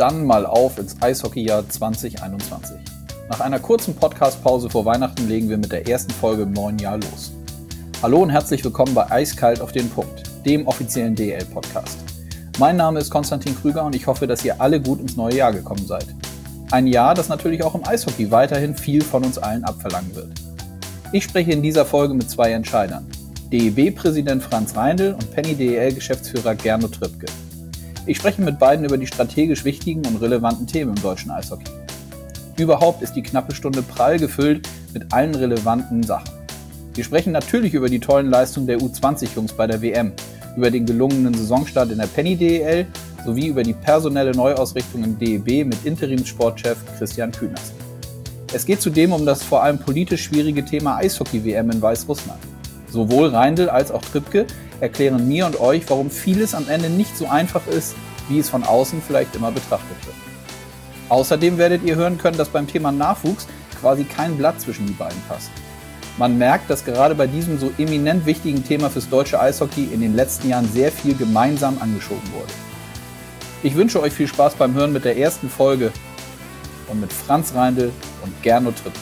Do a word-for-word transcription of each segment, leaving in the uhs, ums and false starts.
dann mal auf ins Eishockeyjahr zwanzig einundzwanzig. Nach einer kurzen Podcast-Pause vor Weihnachten legen wir mit der ersten Folge im neuen Jahr los. Hallo und herzlich willkommen bei Eiskalt auf den Punkt, dem offiziellen D E L-Podcast. Mein Name ist Konstantin Krüger und ich hoffe, dass ihr alle gut ins neue Jahr gekommen seid. Ein Jahr, das natürlich auch im Eishockey weiterhin viel von uns allen abverlangen wird. Ich spreche in dieser Folge mit zwei Entscheidern, D E B-Präsident Franz Reindl und Penny D E L-Geschäftsführer Gernot Trippke. Ich spreche mit beiden über die strategisch wichtigen und relevanten Themen im deutschen Eishockey. Überhaupt ist die knappe Stunde prall gefüllt mit allen relevanten Sachen. Wir sprechen natürlich über die tollen Leistungen der U zwanzig Jungs bei der W M, über den gelungenen Saisonstart in der Penny D E L sowie über die personelle Neuausrichtung im D E B mit Interimssportchef Christian Künast. Es geht zudem um das vor allem politisch schwierige Thema Eishockey-W M in Weißrussland. Sowohl Reindl als auch Trippke erklären mir und euch, warum vieles am Ende nicht so einfach ist, wie es von außen vielleicht immer betrachtet wird. Außerdem werdet ihr hören können, dass beim Thema Nachwuchs quasi kein Blatt zwischen die beiden passt. Man merkt, dass gerade bei diesem so eminent wichtigen Thema fürs deutsche Eishockey in den letzten Jahren sehr viel gemeinsam angeschoben wurde. Ich wünsche euch viel Spaß beim Hören mit der ersten Folge und mit Franz Reindl und Gernot Trippke.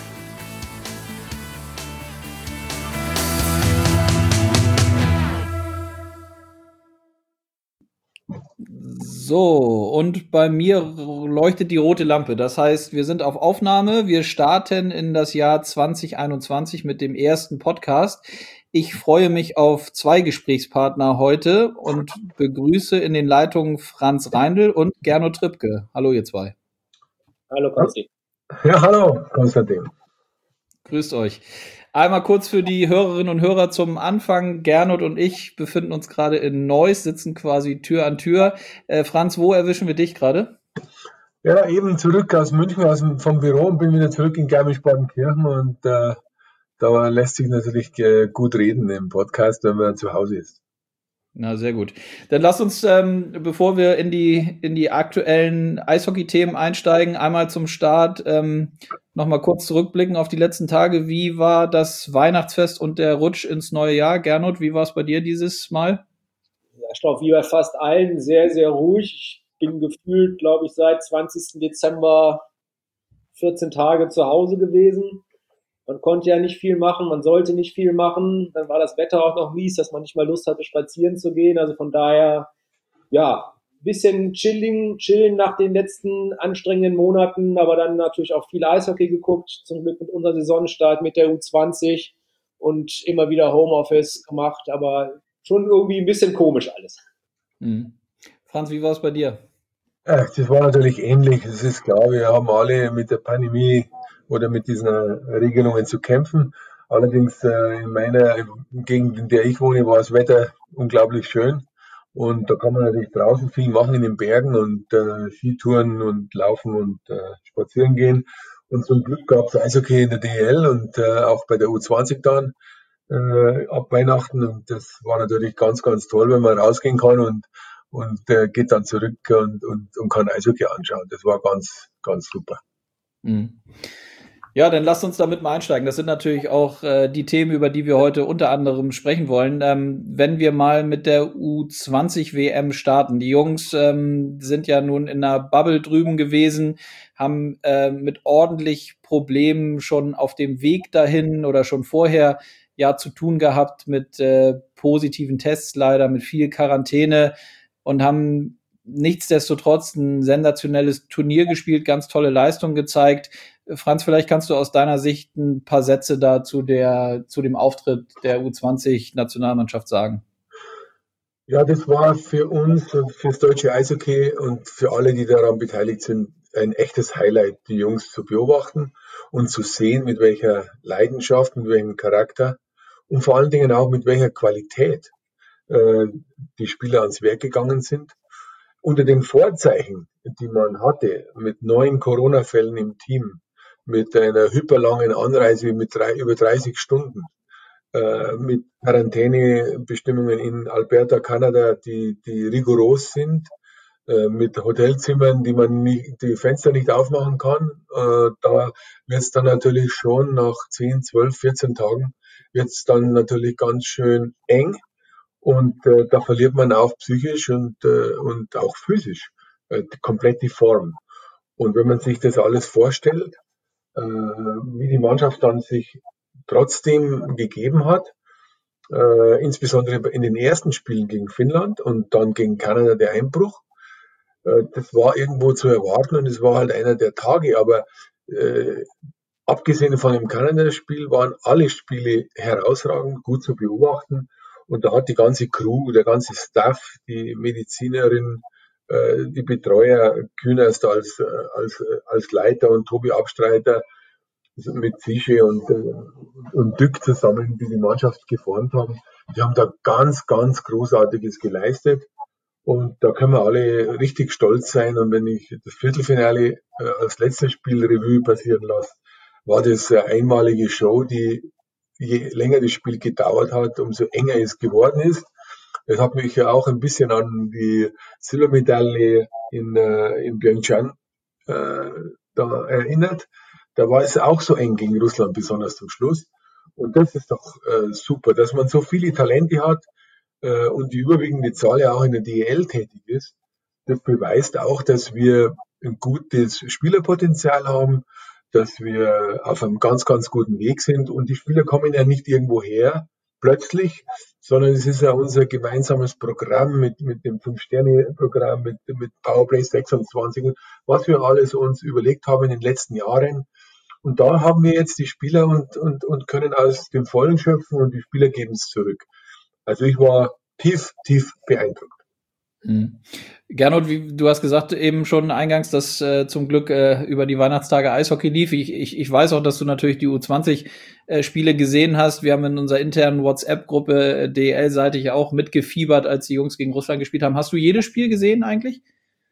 So, und bei mir leuchtet die rote Lampe. Das heißt, wir sind auf Aufnahme. Wir starten in das Jahr zwanzig einundzwanzig mit dem ersten Podcast. Ich freue mich auf zwei Gesprächspartner heute und begrüße in den Leitungen Franz Reindl und Gernot Trippke. Hallo, ihr zwei. Hallo, Konstantin. Ja, hallo, Konstantin. Grüßt euch. Einmal kurz für die Hörerinnen und Hörer zum Anfang. Gernot und ich befinden uns gerade in Neuss, sitzen quasi Tür an Tür. Äh, Franz, wo erwischen wir dich gerade? Ja, eben zurück aus München, aus dem, vom Büro und bin wieder zurück in Garmisch-Partenkirchen und äh, da lässt sich natürlich äh, gut reden im Podcast, wenn man zu Hause ist. Na, sehr gut. Dann lasst uns, ähm, bevor wir in die in die aktuellen Eishockey-Themen einsteigen, einmal zum Start ähm, nochmal kurz zurückblicken auf die letzten Tage. Wie war das Weihnachtsfest und der Rutsch ins neue Jahr? Gernot, wie war es bei dir dieses Mal? Ja, ich glaube, wie bei fast allen, sehr, sehr ruhig. Ich bin gefühlt, glaube ich, seit zwanzigsten Dezember vierzehn Tage zu Hause gewesen. Man konnte ja nicht viel machen, man sollte nicht viel machen. Dann war das Wetter auch noch mies, dass man nicht mal Lust hatte, spazieren zu gehen. Also von daher, ja, ein bisschen chilling, chillen nach den letzten anstrengenden Monaten, aber dann natürlich auch viel Eishockey geguckt, zum Glück mit unserem Saisonstart mit der U zwanzig und immer wieder Homeoffice gemacht, aber schon irgendwie ein bisschen komisch alles. Mhm. Franz, wie war es bei dir? Ach, das war natürlich ähnlich. Es ist klar, wir haben alle mit der Pandemie oder mit diesen Regelungen zu kämpfen. Allerdings äh, in meiner Gegend, in der ich wohne, war das Wetter unglaublich schön. Und da kann man natürlich draußen viel machen in den Bergen und äh, Skitouren und laufen und äh, spazieren gehen. Und zum Glück gab es Eishockey in der D E L und äh, auch bei der U zwanzig dann äh, ab Weihnachten. Und das war natürlich ganz, ganz toll, wenn man rausgehen kann und und äh, geht dann zurück und, und, und kann Eishockey anschauen. Das war ganz, ganz super. Mhm. Ja, dann lasst uns damit mal einsteigen. Das sind natürlich auch äh, die Themen, über die wir heute unter anderem sprechen wollen. Ähm, wenn wir mal mit der U zwanzig W M starten. Die Jungs ähm, sind ja nun in einer Bubble drüben gewesen, haben äh, mit ordentlich Problemen schon auf dem Weg dahin oder schon vorher ja zu tun gehabt mit äh, positiven Tests leider, mit viel Quarantäne und haben nichtsdestotrotz ein sensationelles Turnier gespielt, ganz tolle Leistung gezeigt. Franz, vielleicht kannst du aus deiner Sicht ein paar Sätze da zu, der, zu dem Auftritt der U zwanzig-Nationalmannschaft sagen. Ja, das war für uns und fürs deutsche Eishockey und für alle, die daran beteiligt sind, ein echtes Highlight, die Jungs zu beobachten und zu sehen, mit welcher Leidenschaft, mit welchem Charakter und vor allen Dingen auch mit welcher Qualität äh, die Spieler ans Werk gegangen sind. Unter den Vorzeichen, die man hatte, mit neun Corona-Fällen im Team, mit einer hyperlangen Anreise mit drei, über dreißig Stunden, äh, mit Quarantänebestimmungen in Alberta, Kanada, die, die rigoros sind, äh, mit Hotelzimmern, die man nicht, die Fenster nicht aufmachen kann. Äh, da wird es dann natürlich schon nach zehn, zwölf, vierzehn Tagen wird es dann natürlich ganz schön eng. Und äh, da verliert man auch psychisch und, äh, und auch physisch äh, komplett die Form. Und wenn man sich das alles vorstellt, äh, wie die Mannschaft dann sich trotzdem gegeben hat, äh, insbesondere in den ersten Spielen gegen Finnland und dann gegen Kanada der Einbruch, äh, das war irgendwo zu erwarten und es war halt einer der Tage, aber äh, abgesehen von dem Kanada-Spiel waren alle Spiele herausragend, gut zu beobachten. Und da hat die ganze Crew, der ganze Staff, die Medizinerin, äh, die Betreuer, Künast als, äh, als, äh, als Leiter und Tobi Abstreiter mit Zische und, äh, und Dück zusammen, die die Mannschaft geformt haben. Die haben da ganz, ganz Großartiges geleistet. Und da können wir alle richtig stolz sein. Und wenn ich das Viertelfinale äh, als letztes Spiel Revue passieren lasse, war das eine einmalige Show, die je länger das Spiel gedauert hat, umso enger es geworden ist. Es hat mich ja auch ein bisschen an die Silbermedaille in, äh, in Pyeongchang äh, da erinnert. Da war es auch so eng gegen Russland, besonders zum Schluss. Und das ist doch äh, super, dass man so viele Talente hat äh, und die überwiegende Zahl ja auch in der D E L tätig ist. Das beweist auch, dass wir ein gutes Spielerpotenzial haben, dass wir auf einem ganz, ganz guten Weg sind. Und die Spieler kommen ja nicht irgendwo her, plötzlich, sondern es ist ja unser gemeinsames Programm mit, mit dem Fünf-Sterne-Programm, mit, mit Powerplay sechsundzwanzig, was wir alles uns überlegt haben in den letzten Jahren. Und da haben wir jetzt die Spieler und, und, und können aus dem Vollen schöpfen und die Spieler geben es zurück. Also ich war tief, tief beeindruckt. Mhm. Gernot, wie, du hast gesagt eben schon eingangs, dass äh, zum Glück äh, über die Weihnachtstage Eishockey lief. Ich, ich, ich weiß auch, dass du natürlich die U zwanzig äh, Spiele gesehen hast. Wir haben in unserer internen WhatsApp-Gruppe äh, D E L-seitig auch mitgefiebert, als die Jungs gegen Russland gespielt haben. Hast du jedes Spiel gesehen eigentlich?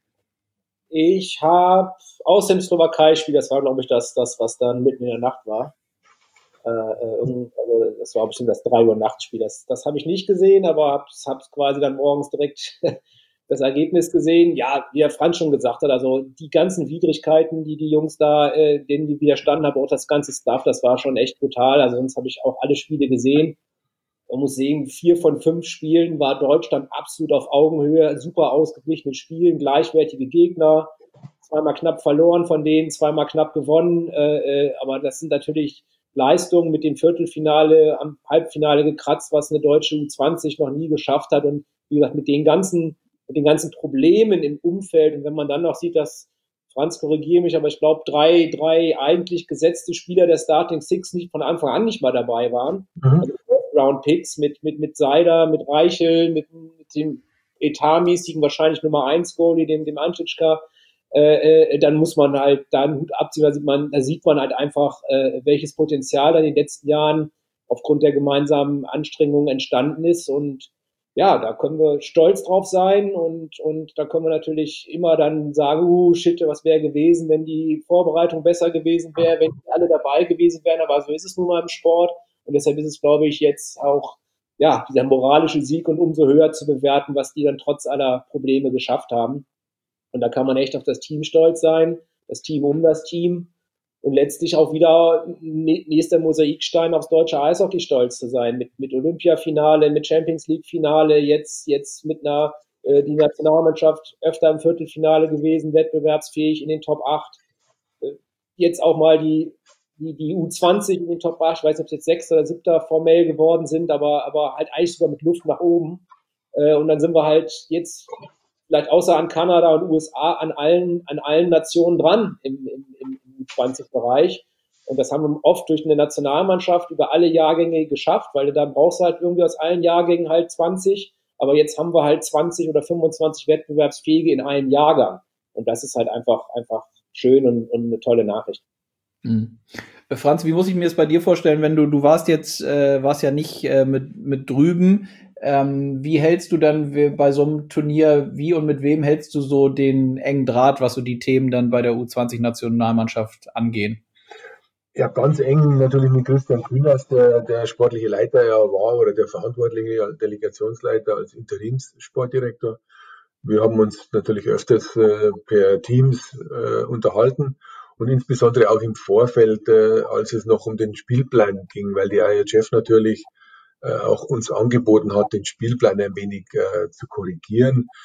Ich habe aus dem Slowakei-Spiel, das war, glaube ich, das, das, was dann mitten in der Nacht war. Äh, also das war bestimmt das drei Uhr Nachtspiel. Das, das habe ich nicht gesehen, aber habe es quasi dann morgens direkt das Ergebnis gesehen. Ja, wie der Franz schon gesagt hat, also die ganzen Widrigkeiten, die die Jungs da, äh, denen die widerstanden haben, auch das ganze Staff, das war schon echt brutal. Also sonst habe ich auch alle Spiele gesehen. Man muss sehen, vier von fünf Spielen war Deutschland absolut auf Augenhöhe, super ausgeglichene Spielen, gleichwertige Gegner, zweimal knapp verloren von denen, zweimal knapp gewonnen, äh, äh, aber das sind natürlich Leistungen mit dem Viertelfinale, am Halbfinale gekratzt, was eine deutsche U zwanzig noch nie geschafft hat und wie gesagt, mit den ganzen, mit den ganzen Problemen im Umfeld und wenn man dann noch sieht, dass Franz, korrigiere mich, aber ich glaube, drei, drei eigentlich gesetzte Spieler der Starting Six nicht von Anfang an nicht mal dabei waren. Mhm. Also Round Picks mit, mit, mit Seider, mit Reichel, mit, mit dem etatmäßigen wahrscheinlich Nummer eins Goalie, dem, dem Antitschka, äh, äh, dann muss man halt da einen Hut abziehen, da sieht man, da sieht man halt einfach, äh, welches Potenzial da in den letzten Jahren aufgrund der gemeinsamen Anstrengungen entstanden ist und ja, da können wir stolz drauf sein und, und da können wir natürlich immer dann sagen, uh, shit, was wäre gewesen, wenn die Vorbereitung besser gewesen wäre, wenn die alle dabei gewesen wären, aber so ist es nun mal im Sport. Und deshalb ist es, glaube ich, jetzt auch, ja, dieser moralische Sieg und umso höher zu bewerten, was die dann trotz aller Probleme geschafft haben. Und da kann man echt auf das Team stolz sein, das Team um das Team und letztlich auch wieder nächster Mosaikstein aufs deutsche Eishockey stolz zu sein. Mit, mit Olympiafinale, mit Champions League Finale, jetzt, jetzt mit einer, äh, die Nationalmannschaft öfter im Viertelfinale gewesen, wettbewerbsfähig in den Top acht. Äh, jetzt auch mal die, Die, die U zwanzig in den Top acht, ich weiß nicht, ob es jetzt Sechster oder Siebter formell geworden sind, aber, aber halt eigentlich sogar mit Luft nach oben. Äh, und dann sind wir halt jetzt vielleicht außer an Kanada und U S A an allen, an allen Nationen dran im, im, im U zwanzig-Bereich. Und das haben wir oft durch eine Nationalmannschaft über alle Jahrgänge geschafft, weil da brauchst du halt irgendwie aus allen Jahrgängen halt zwanzig. Aber jetzt haben wir halt zwanzig oder fünfundzwanzig Wettbewerbsfähige in einem Jahrgang. Und das ist halt einfach, einfach schön und, und eine tolle Nachricht. Mhm. Franz, wie muss ich mir das bei dir vorstellen, wenn du, du warst jetzt, äh, warst ja nicht äh, mit, mit drüben, ähm, wie hältst du dann bei so einem Turnier, wie und mit wem hältst du so den engen Draht, was so die Themen dann bei der U zwanzig-Nationalmannschaft angehen? Ja, ganz eng natürlich mit Christian Künast, der, der sportliche Leiter ja war oder der verantwortliche Delegationsleiter als Interimssportdirektor. Wir haben uns natürlich öfters äh, per Teams äh, unterhalten. Und insbesondere auch im Vorfeld, äh, als es noch um den Spielplan ging, weil die I H F natürlich äh, auch uns angeboten hat, den Spielplan ein wenig äh, zu korrigieren.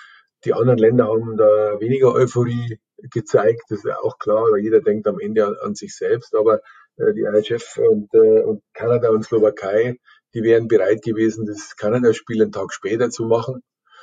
Die anderen Länder haben da weniger Euphorie gezeigt, das ist ja auch klar, weil jeder denkt am Ende an, an sich selbst, aber äh, die I H F und, äh, und Kanada und Slowakei, die wären bereit gewesen, das Kanada-Spiel einen Tag später zu machen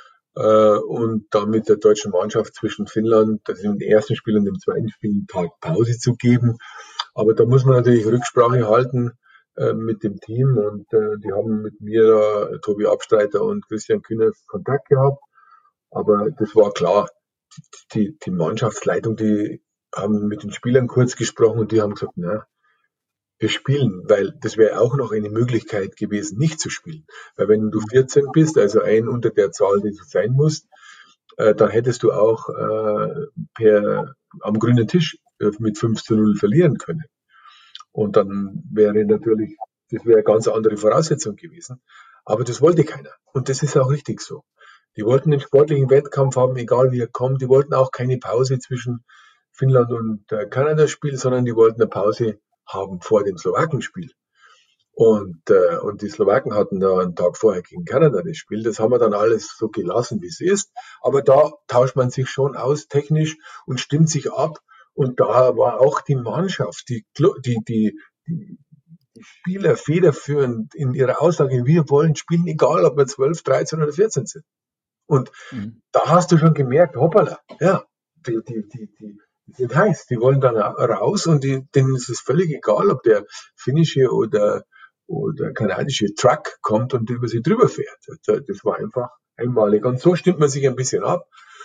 äh, und dann mit der deutschen Mannschaft zwischen Finnland, also im ersten Spiel und im zweiten Spiel, einen Tag Pause zu geben. Aber da muss man natürlich Rücksprache halten äh, mit dem Team und äh, die haben mit mir, äh, Tobi Abstreiter und Christian Kühner, Kontakt gehabt. Aber das war klar, die, die Mannschaftsleitung, die haben mit den Spielern kurz gesprochen und die haben gesagt, na, wir spielen, weil das wäre auch noch eine Möglichkeit gewesen, nicht zu spielen. Weil wenn du vierzehn bist, also ein unter der Zahl, die du sein musst, äh, dann hättest du auch äh, per am grünen Tisch äh, mit fünf zu null verlieren können. Und dann wäre natürlich, das wäre eine ganz andere Voraussetzung gewesen. Aber das wollte keiner. Und das ist auch richtig so. Die wollten den sportlichen Wettkampf haben, egal wie er kommt. Die wollten auch keine Pause zwischen Finnland und äh, Kanada-Spiel, sondern die wollten eine Pause haben vor dem Slowakenspiel. Und, äh, und die Slowaken hatten da einen Tag vorher gegen Kanada das Spiel. Das haben wir dann alles so gelassen, wie es ist. Aber da tauscht man sich schon aus technisch und stimmt sich ab. Und da war auch die Mannschaft, die, die, die, die die Spieler federführend in ihrer Aussage, wir wollen spielen, egal ob wir zwölf, dreizehn oder vierzehn sind. Und mhm. da hast du schon gemerkt, hoppala, ja, die, die, die, die, die sind heiß, die wollen dann raus und die, denen ist es völlig egal, ob der finnische oder, oder kanadische Truck kommt und über sie drüber fährt. Das war einfach einmalig. Und so stimmt man sich ein bisschen ab.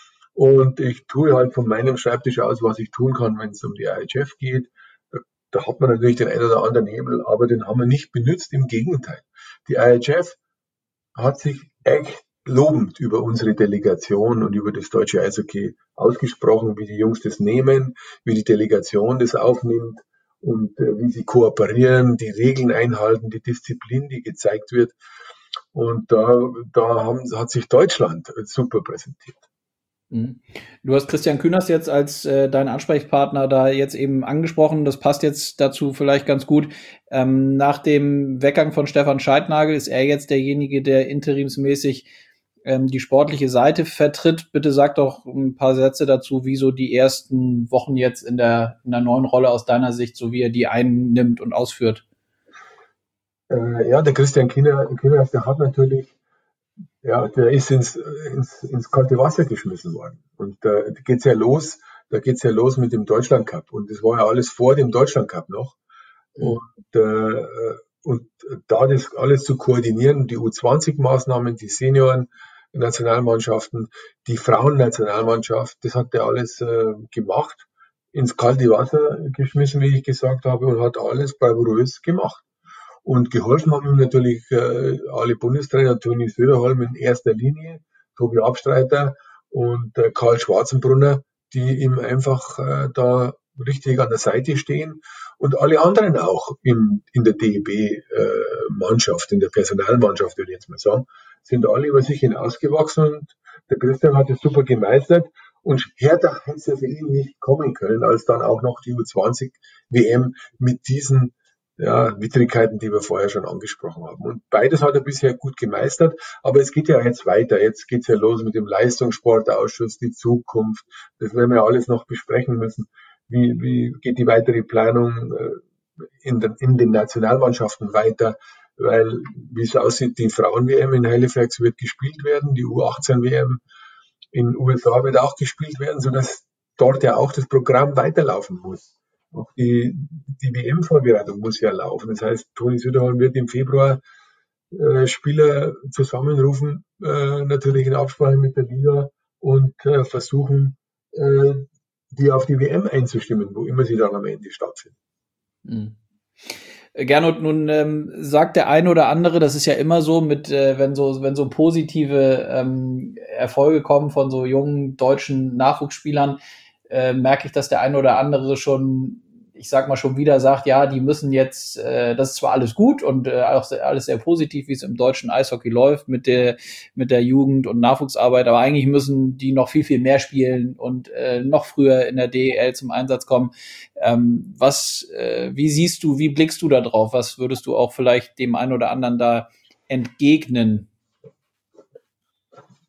Und ich tue halt von meinem Schreibtisch aus, was ich tun kann, wenn es um die I H F geht. Da, da hat man natürlich den einen oder anderen Hebel, aber den haben wir nicht benutzt. Im Gegenteil. Die I H F hat sich echt lobend über unsere Delegation und über das deutsche Eishockey ausgesprochen, wie die Jungs das nehmen, wie die Delegation das aufnimmt und äh, wie sie kooperieren, die Regeln einhalten, die Disziplin, die gezeigt wird. Und da, da haben, hat sich Deutschland super präsentiert. Du hast Christian Kühners jetzt als äh, deinen Ansprechpartner da jetzt eben angesprochen. Das passt jetzt dazu vielleicht ganz gut. Ähm, nach dem Weggang von Stefan Scheidnagel ist er jetzt derjenige, der interimsmäßig ähm, die sportliche Seite vertritt. Bitte sag doch ein paar Sätze dazu, wie so die ersten Wochen jetzt in der, in der neuen Rolle aus deiner Sicht, so wie er die einnimmt und ausführt. Äh, ja, der Christian Kühners, der hat natürlich Ja, der ist ins, ins, ins kalte Wasser geschmissen worden. Und da geht's ja los, da geht's ja los mit dem Deutschland Cup. Und das war ja alles vor dem Deutschland Cup noch. Und, äh, und da das alles zu koordinieren, die U zwanzig Maßnahmen, die Senioren-Nationalmannschaften, die Frauen-Nationalmannschaft, das hat er alles äh, gemacht, ins kalte Wasser geschmissen, wie ich gesagt habe, und hat alles bravourös gemacht. Und geholfen haben ihm natürlich äh, alle Bundestrainer, Toni Söderholm in erster Linie, Tobi Abstreiter und äh, Karl Schwarzenbrunner, die ihm einfach äh, da richtig an der Seite stehen. Und alle anderen auch in, in der D E B-Mannschaft, äh, in der Personalmannschaft, würde ich jetzt mal sagen, sind alle über sich hinausgewachsen. Und der Christian hat es super gemeistert. Und härter hätte es ja für ihn nicht kommen können, als dann auch noch die U zwanzig W M mit diesen ja, Widrigkeiten, die wir vorher schon angesprochen haben. Und beides hat er bisher gut gemeistert, aber es geht ja jetzt weiter. Jetzt geht's ja los mit dem Leistungssportausschuss, die Zukunft. Das werden wir alles noch besprechen müssen. Wie, wie geht die weitere Planung in den, in den Nationalmannschaften weiter? Weil, wie es aussieht, die Frauen-W M in Halifax wird gespielt werden, die U achtzehn W M in den U S A wird auch gespielt werden, sodass dort ja auch das Programm weiterlaufen muss. Auch die, die W M-Vorbereitung muss ja laufen. Das heißt, Toni Söderholm wird im Februar äh, Spieler zusammenrufen, äh, natürlich in Absprache mit der Liga und äh, versuchen, äh, die auf die W M einzustimmen, wo immer sie dann am Ende stattfindet. Mhm. Gernot, nun ähm, sagt der eine oder andere, das ist ja immer so, mit äh, wenn so wenn so positive ähm, Erfolge kommen von so jungen deutschen Nachwuchsspielern, äh, merke ich, dass der eine oder andere schon, ich sag mal schon wieder sagt, ja, die müssen jetzt, äh, das ist zwar alles gut und äh, auch sehr, alles sehr positiv, wie es im deutschen Eishockey läuft mit der mit der Jugend- und Nachwuchsarbeit, aber eigentlich müssen die noch viel, viel mehr spielen und äh, noch früher in der D E L zum Einsatz kommen. Ähm, was, äh, wie siehst du, wie blickst du da drauf? Was würdest du auch vielleicht dem einen oder anderen da entgegnen?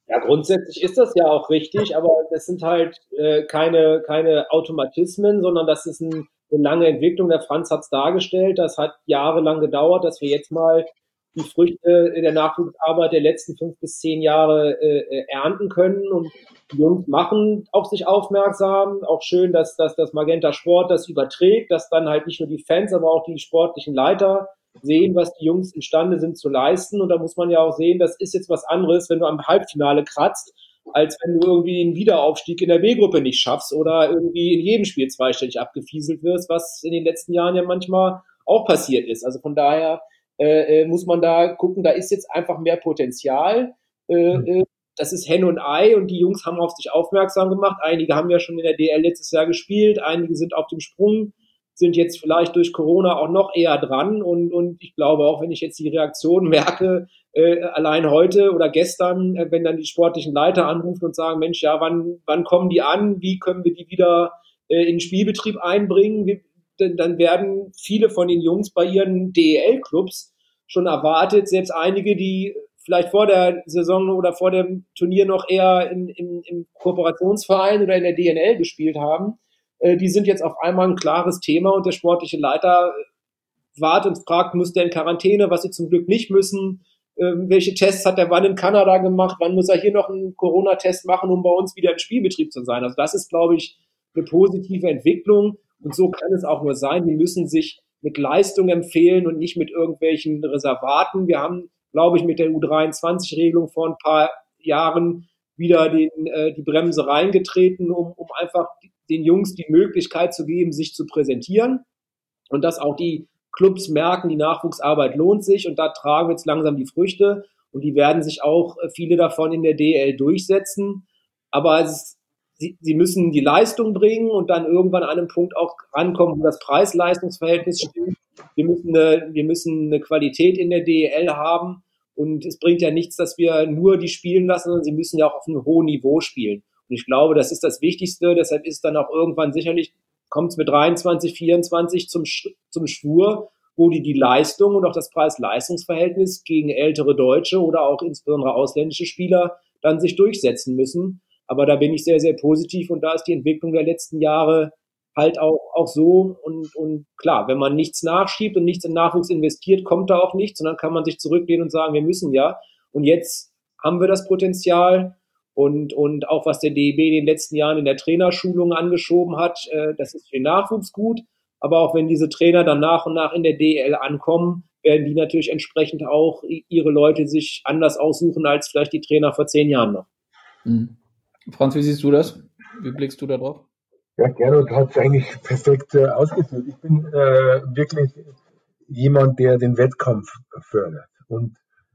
Ja, grundsätzlich ist das ja auch richtig, aber das sind halt äh, keine, keine Automatismen, sondern das ist ein, eine lange Entwicklung. Der Franz hat es dargestellt, das hat jahrelang gedauert, dass wir jetzt mal die Früchte der Nachwuchsarbeit der letzten fünf bis zehn Jahre äh, ernten können. Und die Jungs machen auf sich aufmerksam. Auch schön, dass, dass das Magenta Sport das überträgt, dass dann halt nicht nur die Fans, aber auch die sportlichen Leiter sehen, was die Jungs imstande sind zu leisten. Und da muss man ja auch sehen, das ist jetzt was anderes, wenn du am Halbfinale kratzt, als wenn du irgendwie einen Wiederaufstieg in der B-Gruppe nicht schaffst oder irgendwie in jedem Spiel zweistellig abgefieselt wirst, was in den letzten Jahren ja manchmal auch passiert ist. Also von daher äh, muss man da gucken, da ist jetzt einfach mehr Potenzial. Äh, das ist Hen und Ei und die Jungs haben auf sich aufmerksam gemacht. Einige haben ja schon in der D L letztes Jahr gespielt, einige sind auf dem Sprung, sind jetzt vielleicht durch Corona auch noch eher dran und, und ich glaube auch, wenn ich jetzt die Reaktion merke, äh, allein heute oder gestern, äh, wenn dann die sportlichen Leiter anrufen und sagen, Mensch, ja, wann, wann kommen die an, wie können wir die wieder äh, in den Spielbetrieb einbringen, wie, denn, dann werden viele von den Jungs bei ihren D E L-Clubs schon erwartet, selbst einige, die vielleicht vor der Saison oder vor dem Turnier noch eher in, in, im Kooperationsverein oder in der D N L gespielt haben, die sind jetzt auf einmal ein klares Thema und der sportliche Leiter wartet und fragt, muss der in Quarantäne, was sie zum Glück nicht müssen, ähm, welche Tests hat er wann in Kanada gemacht, wann muss er hier noch einen Corona-Test machen, um bei uns wieder im Spielbetrieb zu sein. Also das ist, glaube ich, eine positive Entwicklung und so kann es auch nur sein. Die müssen sich mit Leistung empfehlen und nicht mit irgendwelchen Reservaten. Wir haben, glaube ich, mit der U dreiundzwanzig-Regelung vor ein paar Jahren wieder den, äh, die Bremse reingetreten, um, um einfach den Jungs die Möglichkeit zu geben, sich zu präsentieren und dass auch die Clubs merken, die Nachwuchsarbeit lohnt sich und da tragen wir jetzt langsam die Früchte und die werden sich auch viele davon in der D L durchsetzen, aber es ist, sie, sie müssen die Leistung bringen und dann irgendwann an einem Punkt auch rankommen, wo das Preis-Leistungs-Verhältnis stimmt. Wir müssen eine, wir müssen eine Qualität in der D L haben und es bringt ja nichts, dass wir nur die spielen lassen, sondern sie müssen ja auch auf einem hohen Niveau spielen. Und ich glaube, das ist das Wichtigste. Deshalb ist dann auch irgendwann sicherlich, kommt es mit dreiundzwanzig, vierundzwanzig zum, zum Schwur, wo die die Leistung und auch das Preis-Leistungs-Verhältnis gegen ältere Deutsche oder auch insbesondere ausländische Spieler dann sich durchsetzen müssen. Aber da bin ich sehr, sehr positiv und da ist die Entwicklung der letzten Jahre halt auch, auch so. Und, und klar, wenn man nichts nachschiebt und nichts in Nachwuchs investiert, kommt da auch nichts. Und dann kann man sich zurücklehnen und sagen, wir müssen ja. Und jetzt haben wir das Potenzial. Und, und auch was der D E B in den letzten Jahren in der Trainerschulung angeschoben hat, äh, das ist für den Nachwuchs gut. Aber auch wenn diese Trainer dann nach und nach in der D L ankommen, werden die natürlich entsprechend auch ihre Leute sich anders aussuchen als vielleicht die Trainer vor zehn Jahren noch. Mhm. Franz, wie siehst du das? Wie blickst du da drauf? Ja, Gernot hat es eigentlich perfekt äh, ausgeführt. Ich bin äh, wirklich jemand, der den Wettkampf fördert. Und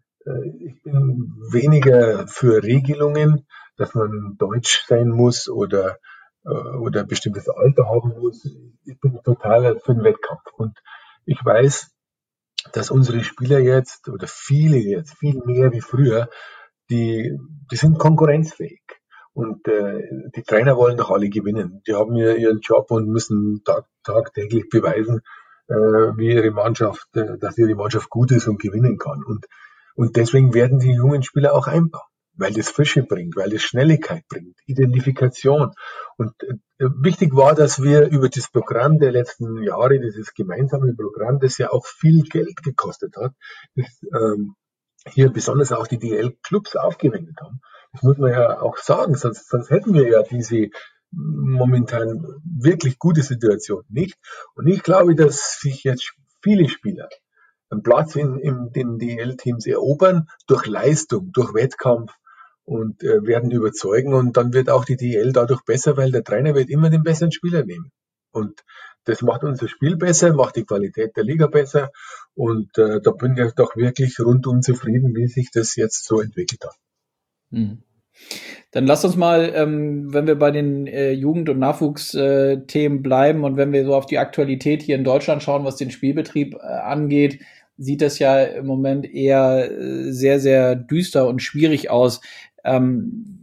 ich bin weniger für Regelungen, dass man deutsch sein muss oder, oder ein bestimmtes Alter haben muss. Ich bin total für den Wettkampf. Und ich weiß, dass unsere Spieler jetzt oder viele jetzt viel mehr wie früher, die, die sind konkurrenzfähig. Und äh, die Trainer wollen doch alle gewinnen. Die haben ja ihren Job und müssen tag, tagtäglich beweisen, äh, wie ihre Mannschaft, äh, dass ihre Mannschaft gut ist und gewinnen kann. Und Und deswegen werden die jungen Spieler auch einbauen, weil das Frische bringt, weil das Schnelligkeit bringt, Identifikation. Und äh, wichtig war, dass wir über das Programm der letzten Jahre, dieses gemeinsame Programm, das ja auch viel Geld gekostet hat, das, ähm, hier besonders auch die D L-Clubs aufgewendet haben. Das muss man ja auch sagen, sonst, sonst hätten wir ja diese momentan wirklich gute Situation nicht. Und ich glaube, dass sich jetzt viele Spieler einen Platz in, in den D L-Teams erobern durch Leistung, durch Wettkampf und äh, werden überzeugen und dann wird auch die D L dadurch besser, weil der Trainer wird immer den besseren Spieler nehmen. Und das macht unser Spiel besser, macht die Qualität der Liga besser und äh, da bin ich doch wirklich rundum zufrieden, wie sich das jetzt so entwickelt hat. Mhm. Dann lasst uns mal, ähm, wenn wir bei den äh, Jugend- und Nachwuchsthemen äh, bleiben und wenn wir so auf die Aktualität hier in Deutschland schauen, was den Spielbetrieb äh, angeht, sieht das ja im Moment eher äh, sehr, sehr düster und schwierig aus. Ähm,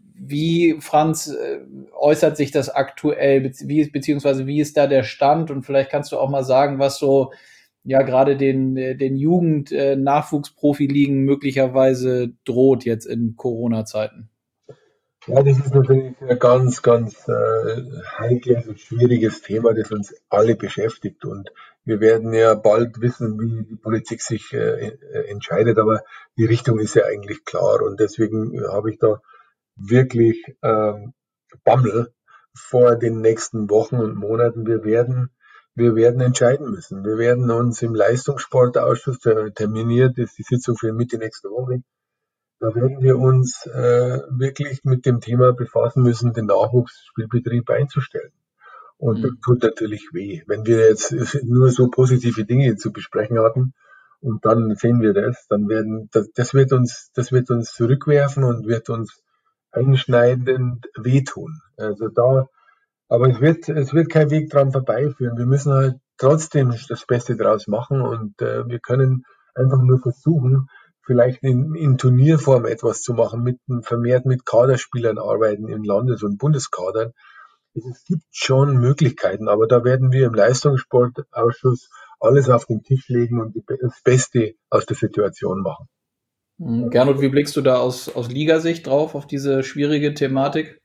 wie, Franz, äh, äußert sich das aktuell, be- wie, beziehungsweise wie ist da der Stand? Und vielleicht kannst du auch mal sagen, was so ja gerade den, den Jugend-Nachwuchsprofi-Ligen möglicherweise droht jetzt in Corona-Zeiten? Ja, das ist natürlich ein ganz, ganz äh, heikles und schwieriges Thema, das uns alle beschäftigt. Und wir werden ja bald wissen, wie die Politik sich äh, entscheidet. Aber die Richtung ist ja eigentlich klar. Und deswegen habe ich da wirklich ähm, Bammel vor den nächsten Wochen und Monaten. Wir werden, wir werden entscheiden müssen. Wir werden uns im Leistungssportausschuss, der terminiert ist die Sitzung für Mitte nächste Woche, da werden wir uns äh, wirklich mit dem Thema befassen müssen, den Nachwuchsspielbetrieb einzustellen. Und das Mhm. tut natürlich weh. Wenn wir jetzt nur so positive Dinge zu besprechen hatten und dann sehen wir das, dann werden das, das wird uns, das wird uns zurückwerfen und wird uns einschneidend wehtun. Also da, aber es wird, es wird kein Weg dran vorbeiführen. Wir müssen halt trotzdem das Beste draus machen und äh, wir können einfach nur versuchen, vielleicht in, in Turnierform etwas zu machen, mit vermehrt mit Kaderspielern arbeiten in Landes- und Bundeskadern. Es gibt schon Möglichkeiten, aber da werden wir im Leistungssportausschuss alles auf den Tisch legen und das Beste aus der Situation machen. Mhm. Gernot, wie blickst du da aus, aus Ligasicht drauf, auf diese schwierige Thematik?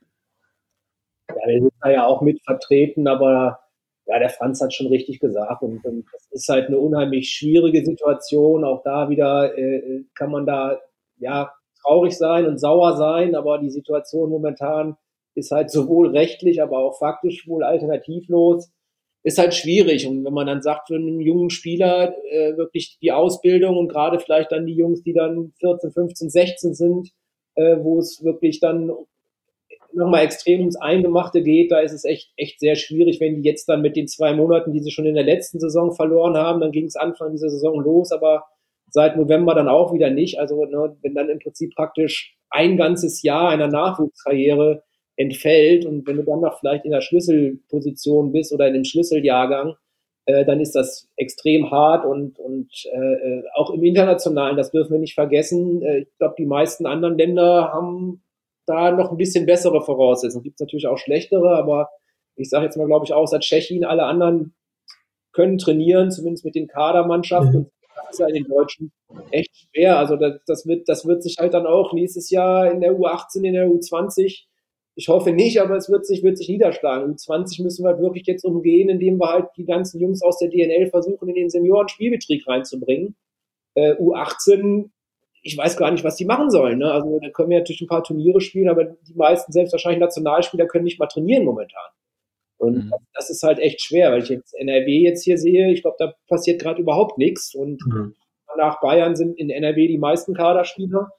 Ja, wir sind da ja auch mit vertreten, aber ja, der Franz hat schon richtig gesagt und, und das ist halt eine unheimlich schwierige Situation. Auch da wieder äh, kann man da ja traurig sein und sauer sein, aber die Situation momentan ist halt sowohl rechtlich, aber auch faktisch wohl alternativlos. Ist halt schwierig und wenn man dann sagt, für einen jungen Spieler äh, wirklich die Ausbildung und gerade vielleicht dann die Jungs, die dann vierzehn, fünfzehn, sechzehn sind, äh, wo es wirklich dann nochmal extrem ums Eingemachte geht, da ist es echt, echt sehr schwierig, wenn die jetzt dann mit den zwei Monaten, die sie schon in der letzten Saison verloren haben, dann ging es Anfang dieser Saison los, aber seit November dann auch wieder nicht. Also ne, wenn dann im Prinzip praktisch ein ganzes Jahr einer Nachwuchskarriere entfällt und wenn du dann noch vielleicht in der Schlüsselposition bist oder in dem Schlüsseljahrgang, äh, dann ist das extrem hart und, und äh, auch im Internationalen, das dürfen wir nicht vergessen. Äh, ich glaube, die meisten anderen Länder haben da noch ein bisschen bessere Voraussetzungen. Gibt es natürlich auch schlechtere, aber ich sage jetzt mal, glaube ich, außer Tschechien, alle anderen können trainieren, zumindest mit den Kadermannschaften. Und das ist ja in den Deutschen echt schwer. Also das, das, wird, das wird sich halt dann auch nächstes Jahr in der U achtzehn, in der U zwanzig, ich hoffe nicht, aber es wird sich, wird sich niederschlagen. U zwanzig müssen wir wirklich jetzt umgehen, indem wir halt die ganzen Jungs aus der D N L versuchen, in den Senioren-Spielbetrieb reinzubringen. Äh, U achtzehn, ich weiß gar nicht, was die machen sollen. Ne? Also da können wir natürlich ein paar Turniere spielen, aber die meisten, selbst wahrscheinlich Nationalspieler, können nicht mal trainieren momentan. Und mhm. das ist halt echt schwer, weil ich jetzt N R W jetzt hier sehe, ich glaube, da passiert gerade überhaupt nichts. Und mhm. nach Bayern sind in N R W die meisten Kaderspieler,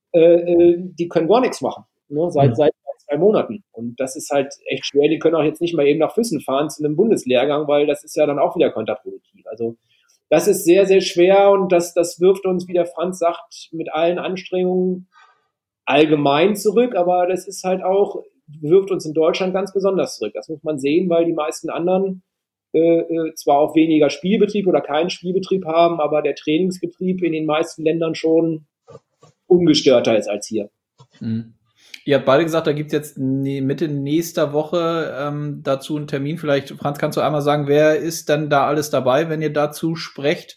äh, die können gar nichts machen, ne? seit, mhm. seit zwei Monaten. Und das ist halt echt schwer. Die können auch jetzt nicht mal eben nach Füssen fahren zu einem Bundeslehrgang, weil das ist ja dann auch wieder kontraproduktiv. Also das ist sehr, sehr schwer und das, das wirft uns, wie der Franz sagt, mit allen Anstrengungen allgemein zurück, aber das ist halt auch, wirft uns in Deutschland ganz besonders zurück. Das muss man sehen, weil die meisten anderen äh, zwar auch weniger Spielbetrieb oder keinen Spielbetrieb haben, aber der Trainingsbetrieb in den meisten Ländern schon ungestörter ist als hier. Mhm. Ihr habt beide gesagt, da gibt es jetzt Mitte nächster Woche ähm, dazu einen Termin. Vielleicht, Franz, kannst du einmal sagen, wer ist dann da alles dabei, wenn ihr dazu sprecht?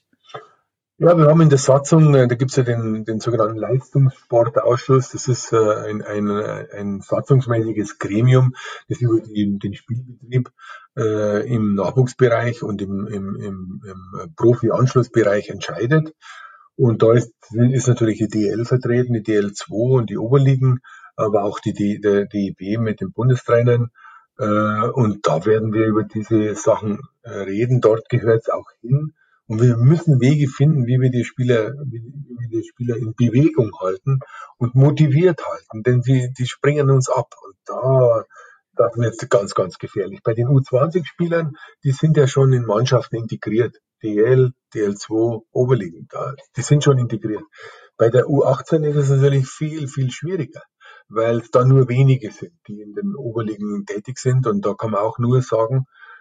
Ja, wir haben in der Satzung, da gibt es ja den, den sogenannten Leistungssportausschuss. Das ist äh, ein, ein, ein satzungsmäßiges Gremium, das über die, den Spielbetrieb äh, im Nachwuchsbereich und im, im, im, im Profi-Anschlussbereich entscheidet. Und da ist, ist natürlich die D L vertreten, die D L zwei und die Oberligen, aber auch die, die, der D I B mit den Bundestrainern. Äh, und da werden wir über diese Sachen äh, reden. Dort gehört es auch hin. Und wir müssen Wege finden, wie wir die Spieler, wie wir die Spieler in Bewegung halten und motiviert halten, denn sie, die springen uns ab. Und da, das wird ganz, ganz gefährlich. Bei den U zwanzig Spielern, die sind ja schon in Mannschaften integriert. D L, D L zwei, Oberligen, da, die sind schon integriert. Bei der U achtzehn ist es natürlich viel, viel schwieriger, weil es da nur wenige sind, die in den Oberligen tätig sind. Und da kann man auch nur sagen,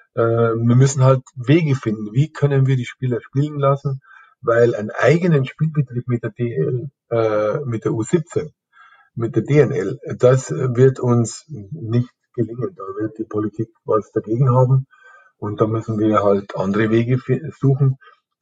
wir müssen halt Wege finden. Wie können wir die Spieler spielen lassen? Weil einen eigenen Spielbetrieb mit der D L, äh, mit der U siebzehn, mit der D N L, das wird uns nicht gelingen. Da wird die Politik was dagegen haben. Und da müssen wir halt andere Wege suchen.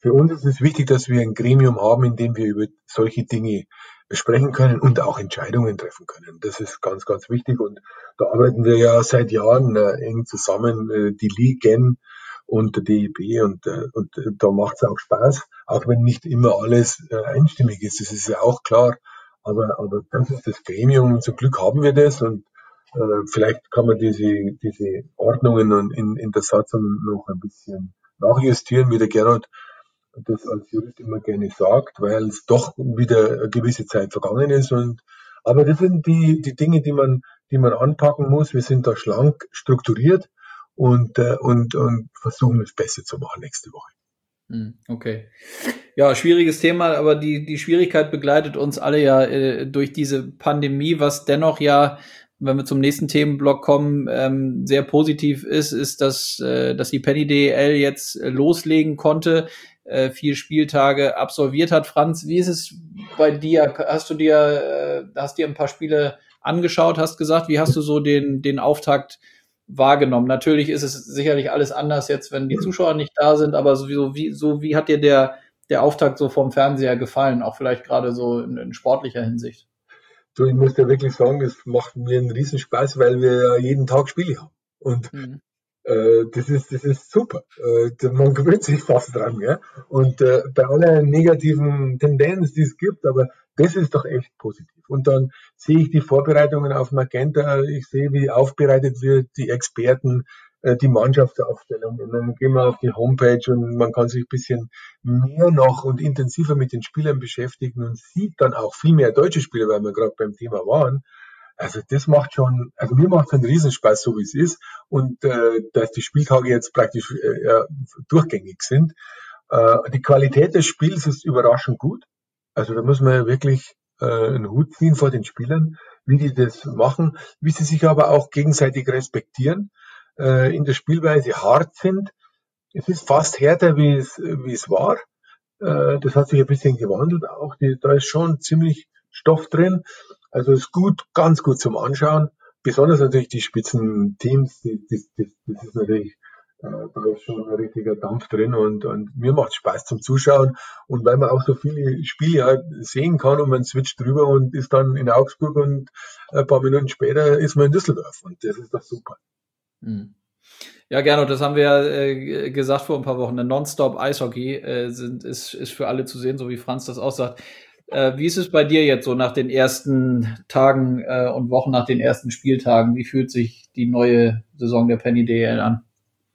für uns ist es wichtig, dass wir ein Gremium haben, in dem wir über solche Dinge sprechen können und auch Entscheidungen treffen können. Das ist ganz, ganz wichtig und da arbeiten wir ja seit Jahren äh, eng zusammen, äh, die Ligen und der D E B und, äh, und äh, da macht es auch Spaß, auch wenn nicht immer alles äh, einstimmig ist, das ist ja auch klar, aber, aber das ist das Gremium und zum Glück haben wir das und äh, vielleicht kann man diese, diese Ordnungen in, in der Satzung noch ein bisschen nachjustieren, wie der Gerhard das als Jurist immer gerne sagt, weil es doch wieder eine gewisse Zeit vergangen ist. Und aber das sind die, die Dinge, die man, die man anpacken muss. Wir sind da schlank strukturiert und, äh, und, und versuchen es besser zu machen nächste Woche. Okay. Ja, schwieriges Thema, aber die, die Schwierigkeit begleitet uns alle ja äh, durch diese Pandemie, was dennoch ja, wenn wir zum nächsten Themenblock kommen, ähm, sehr positiv ist, ist, dass, äh, dass die Penny D E L jetzt äh, loslegen konnte, äh, vier Spieltage absolviert hat. Franz, wie ist es bei dir? Hast du dir, äh, hast dir ein paar Spiele angeschaut, hast gesagt, wie hast du so den, den Auftakt wahrgenommen? Natürlich ist es sicherlich alles anders jetzt, wenn die Zuschauer nicht da sind, aber sowieso, wie, so, wie hat dir der, der Auftakt so vom Fernseher gefallen? Auch vielleicht gerade so in, in sportlicher Hinsicht. So, ich muss dir wirklich sagen, es macht mir einen Riesenspaß, weil wir ja jeden Tag Spiele haben. Und mhm. äh, das ist das ist super. Äh, man gewöhnt sich fast dran, ja. Und äh, bei aller negativen Tendenz, die es gibt, aber das ist doch echt positiv. Und dann sehe ich die Vorbereitungen auf Magenta, ich sehe, wie aufbereitet wird, die Experten, äh, die Mannschaftsaufstellung. Und dann gehen wir auf die Homepage und man kann sich ein bisschen mehr noch und intensiver mit den Spielern beschäftigen und sieht dann auch viel mehr deutsche Spieler, weil wir gerade beim Thema waren. Also das macht schon, also mir macht es einen Riesenspaß, so wie es ist. Und äh, dass die Spieltage jetzt praktisch äh, ja, durchgängig sind. Äh, die Qualität des Spiels ist überraschend gut. Also da muss man ja wirklich äh, einen Hut ziehen vor den Spielern, wie die das machen, wie sie sich aber auch gegenseitig respektieren, äh, in der Spielweise hart sind. Es ist fast härter, wie es, wie es war. Äh, das hat sich ein bisschen gewandelt auch. Die, da ist schon ziemlich Stoff drin. Also ist gut, ganz gut zum Anschauen. Besonders natürlich die Spitzenteams, die, die, die, das ist natürlich, äh, da ist schon ein richtiger Dampf drin und, und mir macht Spaß zum Zuschauen. Und weil man auch so viele Spiele halt sehen kann und man switcht drüber und ist dann in Augsburg und ein paar Minuten später ist man in Düsseldorf und das ist doch super. Mhm. Ja, Gernot, das haben wir ja äh, gesagt vor ein paar Wochen. Ein Nonstop-Eishockey äh, sind, ist, ist für alle zu sehen, so wie Franz das auch sagt. Äh, wie ist es bei dir jetzt so nach den ersten Tagen äh, und Wochen, nach den ersten Spieltagen? Wie fühlt sich die neue Saison der Penny D E L an?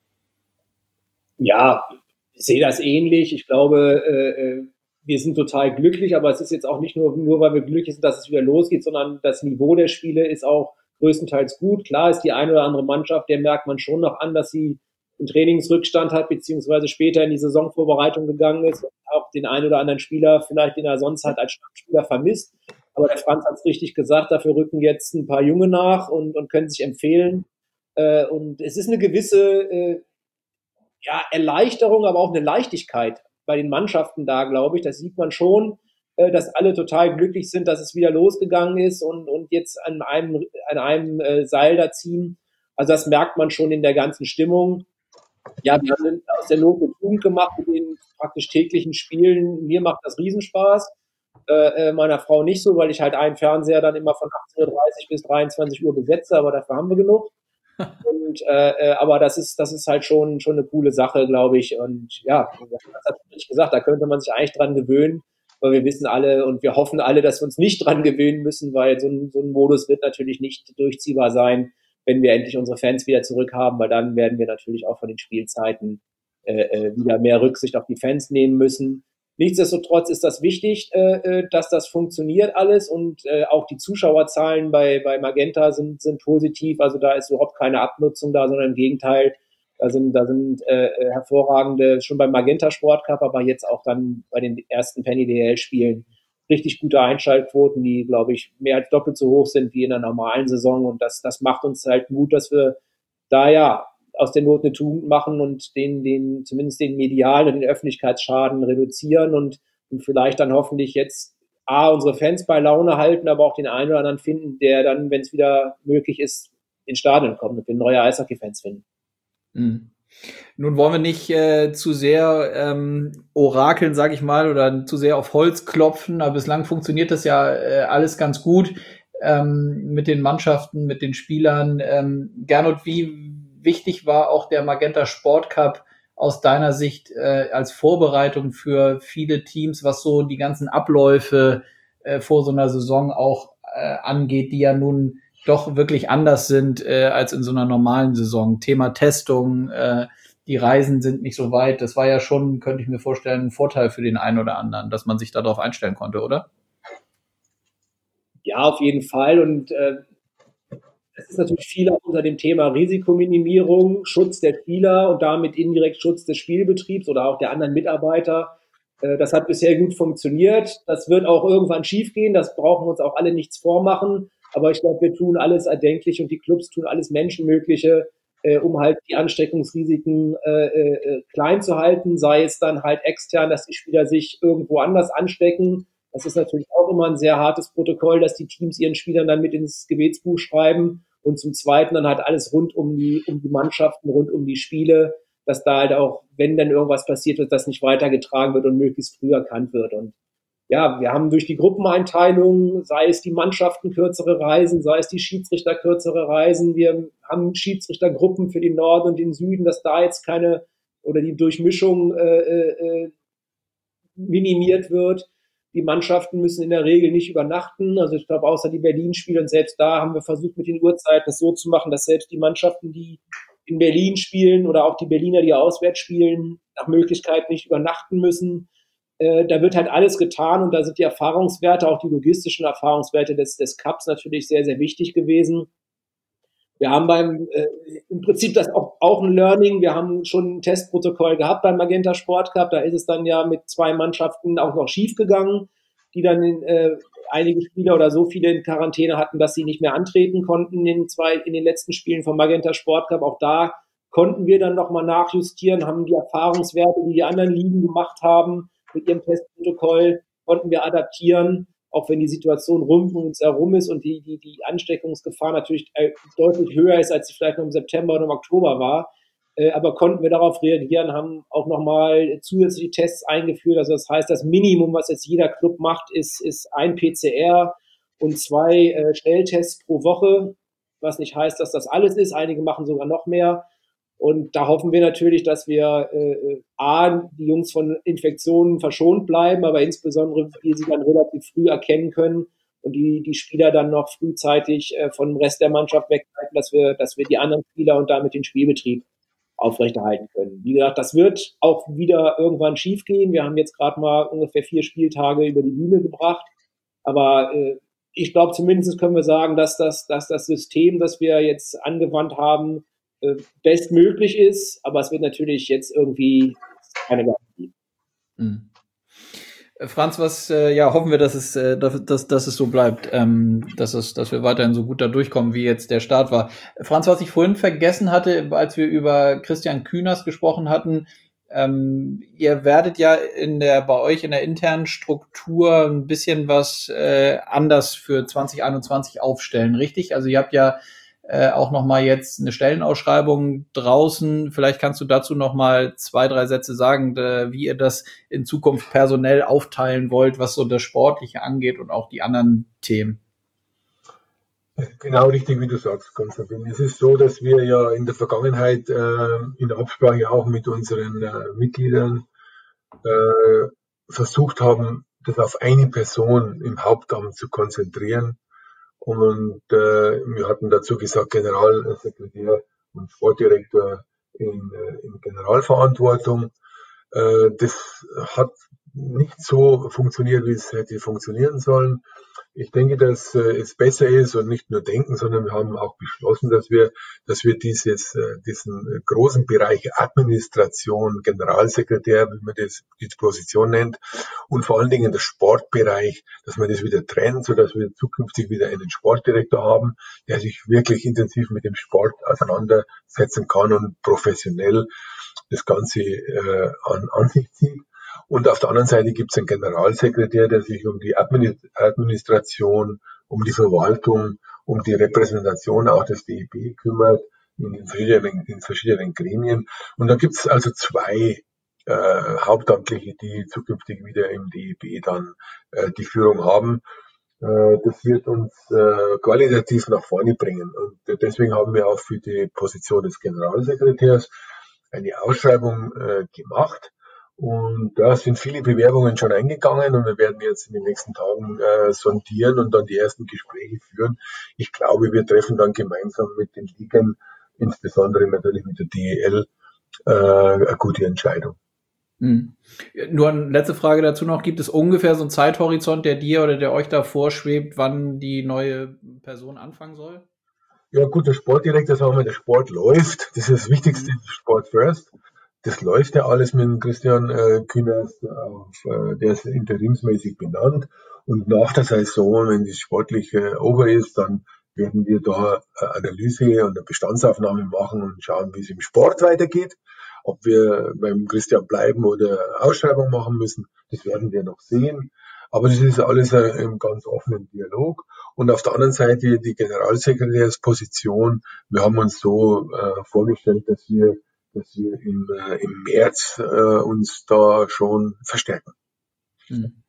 Ja, ich sehe das ähnlich. Ich glaube, äh, wir sind total glücklich, aber es ist jetzt auch nicht nur, nur, weil wir glücklich sind, dass es wieder losgeht, sondern das Niveau der Spiele ist auch größtenteils gut. Klar ist die eine oder andere Mannschaft, der merkt man schon noch an, dass sie einen Trainingsrückstand hat, beziehungsweise später in die Saisonvorbereitung gegangen ist und auch den einen oder anderen Spieler vielleicht, den er sonst halt als Stammspieler vermisst. Aber der Franz hat es richtig gesagt, dafür rücken jetzt ein paar Junge nach und, und können sich empfehlen. Äh, und es ist eine gewisse äh, ja, Erleichterung, aber auch eine Leichtigkeit bei den Mannschaften da, glaube ich. Das sieht man schon, dass alle total glücklich sind, dass es wieder losgegangen ist und, und jetzt an einem, an einem äh, Seil da ziehen. Also das merkt man schon in der ganzen Stimmung. Ja, wir haben aus der Not eine Tugend gemacht mit den praktisch täglichen Spielen. Mir macht das Riesenspaß. Äh, meiner Frau nicht so, weil ich halt einen Fernseher dann immer von achtzehn Uhr dreißig bis dreiundzwanzig Uhr besetze, aber dafür haben wir genug. Und, äh, aber das ist, das ist halt schon, schon eine coole Sache, glaube ich. Und ja, das hat ich gesagt, da könnte man sich eigentlich dran gewöhnen. Weil wir wissen alle und wir hoffen alle, dass wir uns nicht dran gewöhnen müssen, weil so ein, so ein Modus wird natürlich nicht durchziehbar sein, wenn wir endlich unsere Fans wieder zurückhaben, weil dann werden wir natürlich auch von den Spielzeiten äh, wieder mehr Rücksicht auf die Fans nehmen müssen. Nichtsdestotrotz ist das wichtig, äh, dass das funktioniert alles und äh, auch die Zuschauerzahlen bei, bei Magenta sind, sind positiv, also da ist überhaupt keine Abnutzung da, sondern im Gegenteil, Da sind, da sind äh, hervorragende, schon beim Magenta Sport Cup, aber jetzt auch dann bei den ersten Penny D E L-Spielen richtig gute Einschaltquoten, die, glaube ich, mehr als doppelt so hoch sind wie in der normalen Saison. Und das, das macht uns halt Mut, dass wir da ja aus der Not eine Tugend machen und den, den, zumindest den medialen und den Öffentlichkeitsschaden reduzieren und, und vielleicht dann hoffentlich jetzt A, unsere Fans bei Laune halten, aber auch den einen oder anderen finden, der dann, wenn es wieder möglich ist, ins Stadion kommt und wir neue Eishockey-Fans finden. Mhm. Nun wollen wir nicht äh, zu sehr ähm, orakeln, sag ich mal, oder zu sehr auf Holz klopfen, aber bislang funktioniert das ja äh, alles ganz gut ähm, mit den Mannschaften, mit den Spielern. Ähm, Gernot, wie wichtig war auch der Magenta Sport Cup aus deiner Sicht äh, als Vorbereitung für viele Teams, was so die ganzen Abläufe äh, vor so einer Saison auch äh, angeht, die ja nun doch wirklich anders sind äh, als in so einer normalen Saison. Thema Testung, äh, die Reisen sind nicht so weit. Das war ja schon, könnte ich mir vorstellen, ein Vorteil für den einen oder anderen, dass man sich darauf einstellen konnte, oder? Ja, auf jeden Fall. Und äh, es ist natürlich viel auch unter dem Thema Risikominimierung, Schutz der Spieler und damit indirekt Schutz des Spielbetriebs oder auch der anderen Mitarbeiter. Äh, das hat bisher gut funktioniert. Das wird auch irgendwann schiefgehen. Das brauchen wir uns auch alle nichts vormachen. Aber ich glaube, wir tun alles erdenklich und die Clubs tun alles Menschenmögliche, äh, um halt die Ansteckungsrisiken äh, äh, klein zu halten, sei es dann halt extern, dass die Spieler sich irgendwo anders anstecken. Das ist natürlich auch immer ein sehr hartes Protokoll, dass die Teams ihren Spielern dann mit ins Gebetsbuch schreiben. Und zum Zweiten dann halt alles rund um die, um die Mannschaften, rund um die Spiele, dass da halt auch, wenn dann irgendwas passiert wird, das nicht weitergetragen wird und möglichst früh erkannt wird. Und ja, wir haben durch die Gruppeneinteilung, sei es die Mannschaften kürzere Reisen, sei es die Schiedsrichter kürzere Reisen. Wir haben Schiedsrichtergruppen für den Norden und den Süden, dass da jetzt keine oder die Durchmischung äh, äh, minimiert wird. Die Mannschaften müssen in der Regel nicht übernachten. Also ich glaube, außer die Berlin-Spiele und selbst da haben wir versucht, mit den Uhrzeiten es so zu machen, dass selbst die Mannschaften, die in Berlin spielen oder auch die Berliner, die auswärts spielen, nach Möglichkeit nicht übernachten müssen. Äh, da wird halt alles getan und da sind die Erfahrungswerte, auch die logistischen Erfahrungswerte des, des Cups natürlich sehr, sehr wichtig gewesen. Wir haben beim, äh, im Prinzip das auch, auch ein Learning. Wir haben schon ein Testprotokoll gehabt beim Magenta Sport Cup. Da ist es dann ja mit zwei Mannschaften auch noch schief gegangen, die dann in, äh, einige Spieler oder so viele in Quarantäne hatten, dass sie nicht mehr antreten konnten in den zwei, in den letzten Spielen vom Magenta Sport Cup. Auch da konnten wir dann nochmal nachjustieren, haben die Erfahrungswerte, die die anderen Ligen gemacht haben, mit ihrem Testprotokoll, konnten wir adaptieren. Auch wenn die Situation rund um uns herum ist und die, die, die Ansteckungsgefahr natürlich deutlich höher ist, als sie vielleicht noch im September oder im Oktober war. Äh, aber konnten wir darauf reagieren, haben auch nochmal zusätzliche Tests eingeführt. Also das heißt, das Minimum, was jetzt jeder Club macht, ist, ist ein P C R und zwei äh, Schnelltests pro Woche, was nicht heißt, dass das alles ist. Einige machen sogar noch mehr. Und da hoffen wir natürlich, dass wir äh, A, die Jungs von Infektionen verschont bleiben, aber insbesondere, wir sie dann relativ früh erkennen können und die die Spieler dann noch frühzeitig äh, von dem Rest der Mannschaft weghalten, dass wir dass wir die anderen Spieler und damit den Spielbetrieb aufrechterhalten können. Wie gesagt, das wird auch wieder irgendwann schief gehen. Wir haben jetzt gerade mal ungefähr vier Spieltage über die Bühne gebracht, aber äh, ich glaube, zumindest können wir sagen, dass das dass das System, das wir jetzt angewandt haben, bestmöglich ist, aber es wird natürlich jetzt irgendwie keine Garantie. Mhm. Franz, was äh, ja hoffen wir, dass es äh, dass, dass, dass es so bleibt, ähm, dass es, dass wir weiterhin so gut da durchkommen, wie jetzt der Start war. Franz, was ich vorhin vergessen hatte, als wir über Christian Kühners gesprochen hatten, ähm, ihr werdet ja in der bei euch in der internen Struktur ein bisschen was äh, anders für zwanzig einundzwanzig aufstellen, richtig? Also ihr habt ja Äh, auch nochmal jetzt eine Stellenausschreibung draußen. Vielleicht kannst du dazu nochmal zwei, drei Sätze sagen, äh, wie ihr das in Zukunft personell aufteilen wollt, was so das Sportliche angeht und auch die anderen Themen. Genau richtig, wie du sagst, Konstantin. Es ist so, dass wir ja in der Vergangenheit äh, in Absprache auch mit unseren äh, Mitgliedern äh, versucht haben, das auf eine Person im Hauptamt zu konzentrieren. Und äh, wir hatten dazu gesagt, Generalsekretär und Sportdirektor in, äh, in Generalverantwortung. Äh, das hat nicht so funktioniert, wie es hätte funktionieren sollen. Ich denke, dass äh, es besser ist und nicht nur denken, sondern wir haben auch beschlossen, dass wir, dass wir dieses, äh, diesen großen Bereich Administration, Generalsekretär, wie man das, die Position nennt, und vor allen Dingen der Sportbereich, dass man das wieder trennt, so dass wir zukünftig wieder einen Sportdirektor haben, der sich wirklich intensiv mit dem Sport auseinandersetzen kann und professionell das Ganze äh, an, an sich zieht. Und auf der anderen Seite gibt es einen Generalsekretär, der sich um die Administration, um die Verwaltung, um die Repräsentation auch des D E B kümmert, in, in, verschiedenen, in verschiedenen Gremien. Und da gibt es also zwei äh, Hauptamtliche, die zukünftig wieder im D E B dann äh, die Führung haben. Äh, das wird uns äh, qualitativ nach vorne bringen. Und deswegen haben wir auch für die Position des Generalsekretärs eine Ausschreibung äh, gemacht. Und da sind viele Bewerbungen schon eingegangen und wir werden jetzt in den nächsten Tagen äh, sondieren und dann die ersten Gespräche führen. Ich glaube, wir treffen dann gemeinsam mit den Ligern, insbesondere natürlich mit der D E L, äh, eine gute Entscheidung. Hm. Nur eine letzte Frage dazu noch. Gibt es ungefähr so einen Zeithorizont, der dir oder der euch da vorschwebt, wann die neue Person anfangen soll? Ja gut, der Sportdirektor, sagen wir, der Sport läuft. Das ist das Wichtigste, Sport first. Das läuft ja alles mit dem Christian äh, Künast, auf, äh, der ist interimsmäßig benannt. Und nach der Saison, wenn das sportliche over ist, dann werden wir da eine Analyse und eine Bestandsaufnahme machen und schauen, wie es im Sport weitergeht. Ob wir beim Christian bleiben oder Ausschreibung machen müssen, das werden wir noch sehen. Aber das ist alles im ganz offenen Dialog. Und auf der anderen Seite die Generalsekretärsposition. Wir haben uns so äh, vorgestellt, dass wir dass wir im, äh, im März äh, uns da schon verstärken. Hm.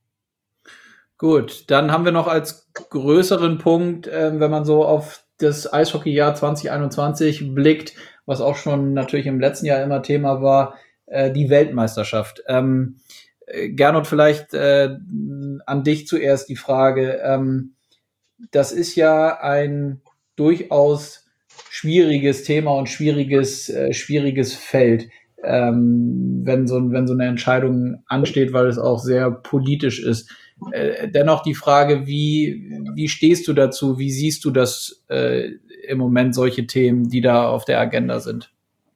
Gut, dann haben wir noch als größeren Punkt, äh, wenn man so auf das Eishockeyjahr zwanzig einundzwanzig blickt, was auch schon natürlich im letzten Jahr immer Thema war, äh, die Weltmeisterschaft. Ähm, äh, Gernot, vielleicht äh, an dich zuerst die Frage. Ähm, das ist ja ein durchaus schwieriges Thema und schwieriges, äh, schwieriges Feld, ähm, wenn so, wenn so eine Entscheidung ansteht, weil es auch sehr politisch ist. Äh, dennoch die Frage, wie, wie stehst du dazu? Wie siehst du das äh, im Moment, solche Themen, die da auf der Agenda sind?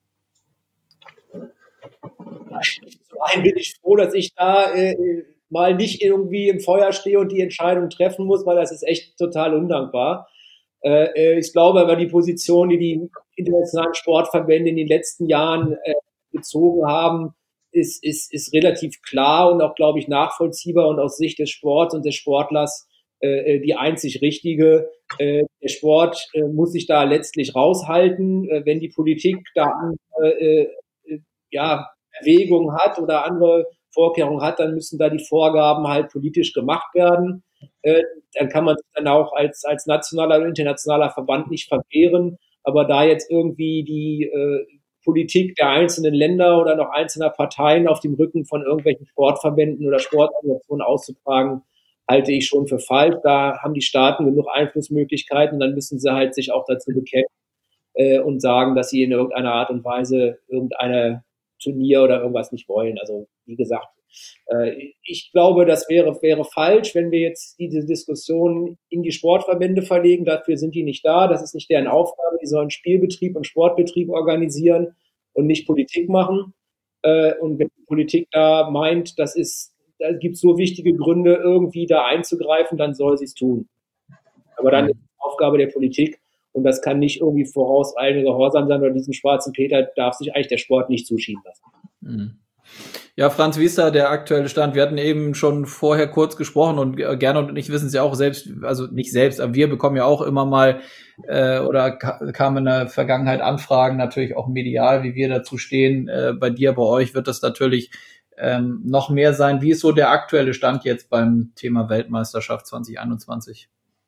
Zum einen bin ich froh, dass ich da äh, mal nicht irgendwie im Feuer stehe und die Entscheidung treffen muss, weil das ist echt total undankbar. Äh, ich glaube aber, die Position, die die internationalen Sportverbände in den letzten Jahren äh, bezogen haben, ist, ist, ist relativ klar und auch, glaube ich, nachvollziehbar und aus Sicht des Sports und des Sportlers äh, die einzig richtige. Äh, der Sport äh, muss sich da letztlich raushalten. Äh, wenn die Politik da äh, äh, ja, Erwägungen hat oder andere Vorkehrungen hat, dann müssen da die Vorgaben halt politisch gemacht werden. Äh, dann kann man sich dann auch als, als nationaler oder internationaler Verband nicht verwehren. Aber da jetzt irgendwie die äh, Politik der einzelnen Länder oder noch einzelner Parteien auf dem Rücken von irgendwelchen Sportverbänden oder Sportorganisationen auszutragen, halte ich schon für falsch. Da haben die Staaten genug Einflussmöglichkeiten, dann müssen sie halt sich auch dazu bekennen äh, und sagen, dass sie in irgendeiner Art und Weise irgendeine Turnier oder irgendwas nicht wollen. Also wie gesagt, äh, ich glaube, das wäre wäre falsch, wenn wir jetzt diese Diskussion in die Sportverbände verlegen. Dafür sind die nicht da. Das ist nicht deren Aufgabe. Die sollen Spielbetrieb und Sportbetrieb organisieren und nicht Politik machen. Äh, und wenn die Politik da meint, das ist, da gibt es so wichtige Gründe, irgendwie da einzugreifen, dann soll sie es tun. Aber dann ist es Aufgabe der Politik. Und das kann nicht irgendwie vorauseilende Gehorsam sein, oder diesen schwarzen Peter darf sich eigentlich der Sport nicht zuschieben lassen. Ja, Franz, wie ist da der aktuelle Stand? Wir hatten eben schon vorher kurz gesprochen und Gernot und ich wissen es ja auch selbst, also nicht selbst, aber wir bekommen ja auch immer mal äh, oder ka- kamen in der Vergangenheit Anfragen, natürlich auch medial, wie wir dazu stehen. Äh, bei dir, bei euch wird das natürlich ähm, noch mehr sein. Wie ist so der aktuelle Stand jetzt beim Thema Weltmeisterschaft zwanzig einundzwanzig?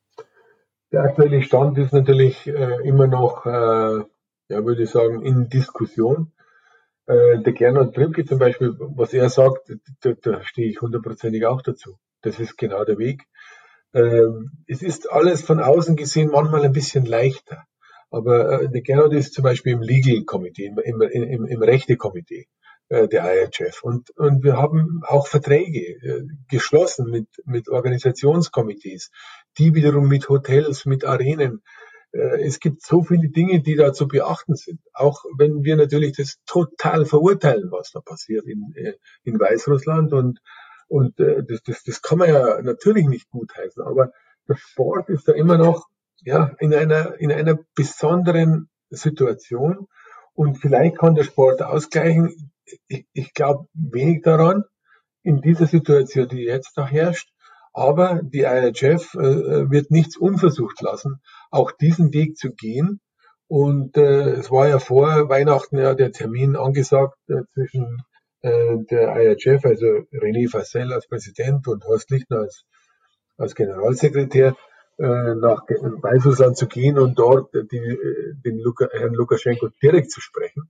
Der aktuelle Stand ist natürlich äh, immer noch, äh, ja, würde ich sagen, in Diskussion. Äh, der Gernot Trimpke zum Beispiel, was er sagt, da, da stehe ich hundertprozentig auch dazu. Das ist genau der Weg. Äh, es ist alles von außen gesehen manchmal ein bisschen leichter. Aber äh, der Gernot ist zum Beispiel im Legal Committee, im, im, im, im Rechte-Komitee äh, der I H F. Und, und wir haben auch Verträge äh, geschlossen mit, mit Organisationskomitees, die wiederum mit Hotels, mit Arenen. Äh, es gibt so viele Dinge, die da zu beachten sind. Auch wenn wir natürlich das total verurteilen, was da passiert in, in Weißrussland. Und, und äh, das, das, das kann man ja natürlich nicht gutheißen. Aber der Sport ist da immer noch ja, in einer, in einer besonderen Situation. Und vielleicht kann der Sport ausgleichen. Ich, ich glaube wenig daran, in dieser Situation, die jetzt da herrscht. Aber die I H F äh, wird nichts unversucht lassen, auch diesen Weg zu gehen. Und äh, es war ja vor Weihnachten ja der Termin angesagt äh, zwischen äh, der I H F, also René Fassel als Präsident und Horst Lichtner als, als Generalsekretär, äh, nach Weißrussland zu gehen und dort die, den Luka, Herrn Lukaschenko direkt zu sprechen.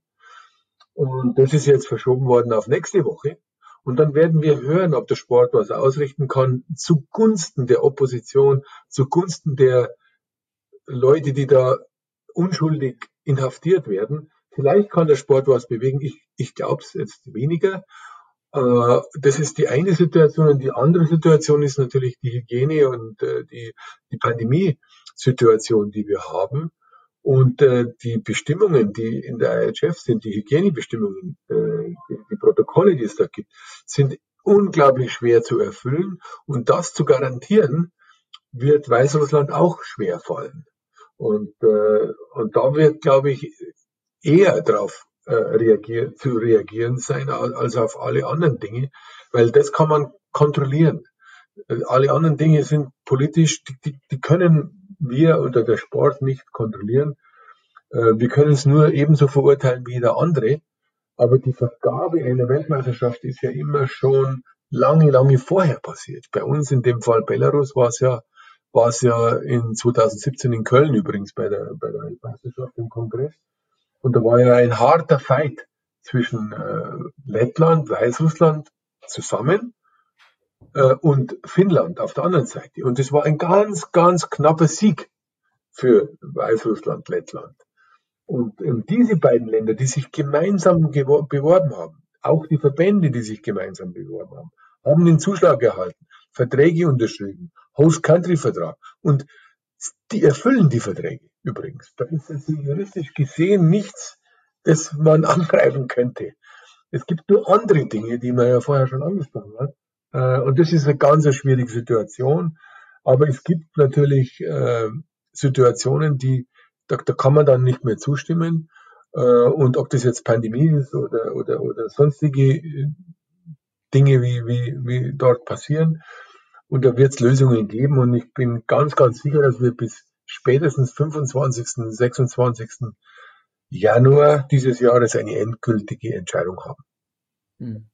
Und das ist jetzt verschoben worden auf nächste Woche. Und dann werden wir hören, ob der Sport was ausrichten kann zugunsten der Opposition, zugunsten der Leute, die da unschuldig inhaftiert werden. Vielleicht kann der Sport was bewegen. Ich, ich glaube es jetzt weniger. Äh, das ist die eine Situation. Und die andere Situation ist natürlich die Hygiene und äh, die, die Pandemie-Situation, die wir haben. Und äh, die Bestimmungen, die in der I H F sind, die Hygienebestimmungen, äh, die, die Protokolle, die es da gibt, sind unglaublich schwer zu erfüllen. Und das zu garantieren, wird Weißrussland auch schwer fallen. Und, äh, und da wird, glaube ich, eher darauf äh, reagier- zu reagieren sein, als auf alle anderen Dinge, weil das kann man kontrollieren. Alle anderen Dinge sind politisch, die, die, die können wir oder der Sport nicht kontrollieren. Äh, wir können es nur ebenso verurteilen wie jeder andere. Aber die Vergabe einer Weltmeisterschaft ist ja immer schon lange, lange vorher passiert. Bei uns in dem Fall Belarus war es ja, war es ja in zwanzig siebzehn in Köln übrigens bei der, bei der Weltmeisterschaft im Kongress. Und da war ja ein harter Fight zwischen äh, Lettland, Weißrussland zusammen äh, und Finnland auf der anderen Seite. Und es war ein ganz, ganz knapper Sieg für Weißrussland, Lettland. Und, und diese beiden Länder, die sich gemeinsam gewor- beworben haben, auch die Verbände, die sich gemeinsam beworben haben, haben den Zuschlag erhalten, Verträge unterschrieben, Host-Country-Vertrag. Und die erfüllen die Verträge übrigens. Da ist also juristisch gesehen nichts, das man angreifen könnte. Es gibt nur andere Dinge, die man ja vorher schon angesprochen hat. Äh, und das ist eine ganz schwierige Situation. Aber es gibt natürlich äh, Situationen, die da, da kann man dann nicht mehr zustimmen. Äh, und ob das jetzt Pandemie ist oder, oder, oder sonstige Dinge, wie, wie, wie dort passieren. Und da wird es Lösungen geben. Und ich bin ganz, ganz sicher, dass wir bis spätestens fünfundzwanzigsten, sechsundzwanzigsten Januar dieses Jahres eine endgültige Entscheidung haben. Hm.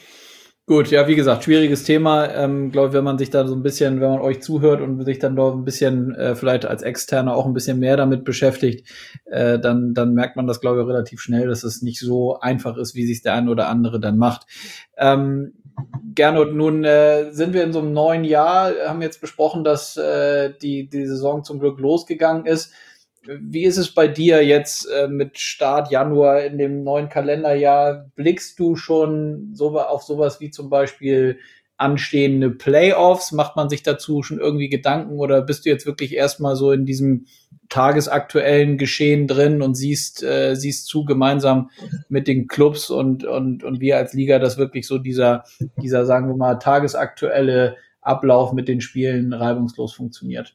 Gut, ja, wie gesagt, schwieriges Thema. Ähm, glaube ich, wenn man sich da so ein bisschen, wenn man euch zuhört und sich dann doch ein bisschen äh, vielleicht als Externer auch ein bisschen mehr damit beschäftigt, äh, dann dann merkt man das, glaube ich, relativ schnell, dass es nicht so einfach ist, wie sich der eine oder andere dann macht. Ähm, Gernot, nun äh, sind wir in so einem neuen Jahr, haben jetzt besprochen, dass äh, die die Saison zum Glück losgegangen ist. Wie ist es bei dir jetzt äh, mit Start Januar in dem neuen Kalenderjahr? Blickst du schon so auf sowas wie zum Beispiel anstehende Playoffs? Macht man sich dazu schon irgendwie Gedanken oder bist du jetzt wirklich erstmal so in diesem tagesaktuellen Geschehen drin und siehst äh, siehst zu gemeinsam mit den Clubs und und und wir als Liga, dass wirklich so dieser dieser sagen wir mal tagesaktuelle Ablauf mit den Spielen reibungslos funktioniert?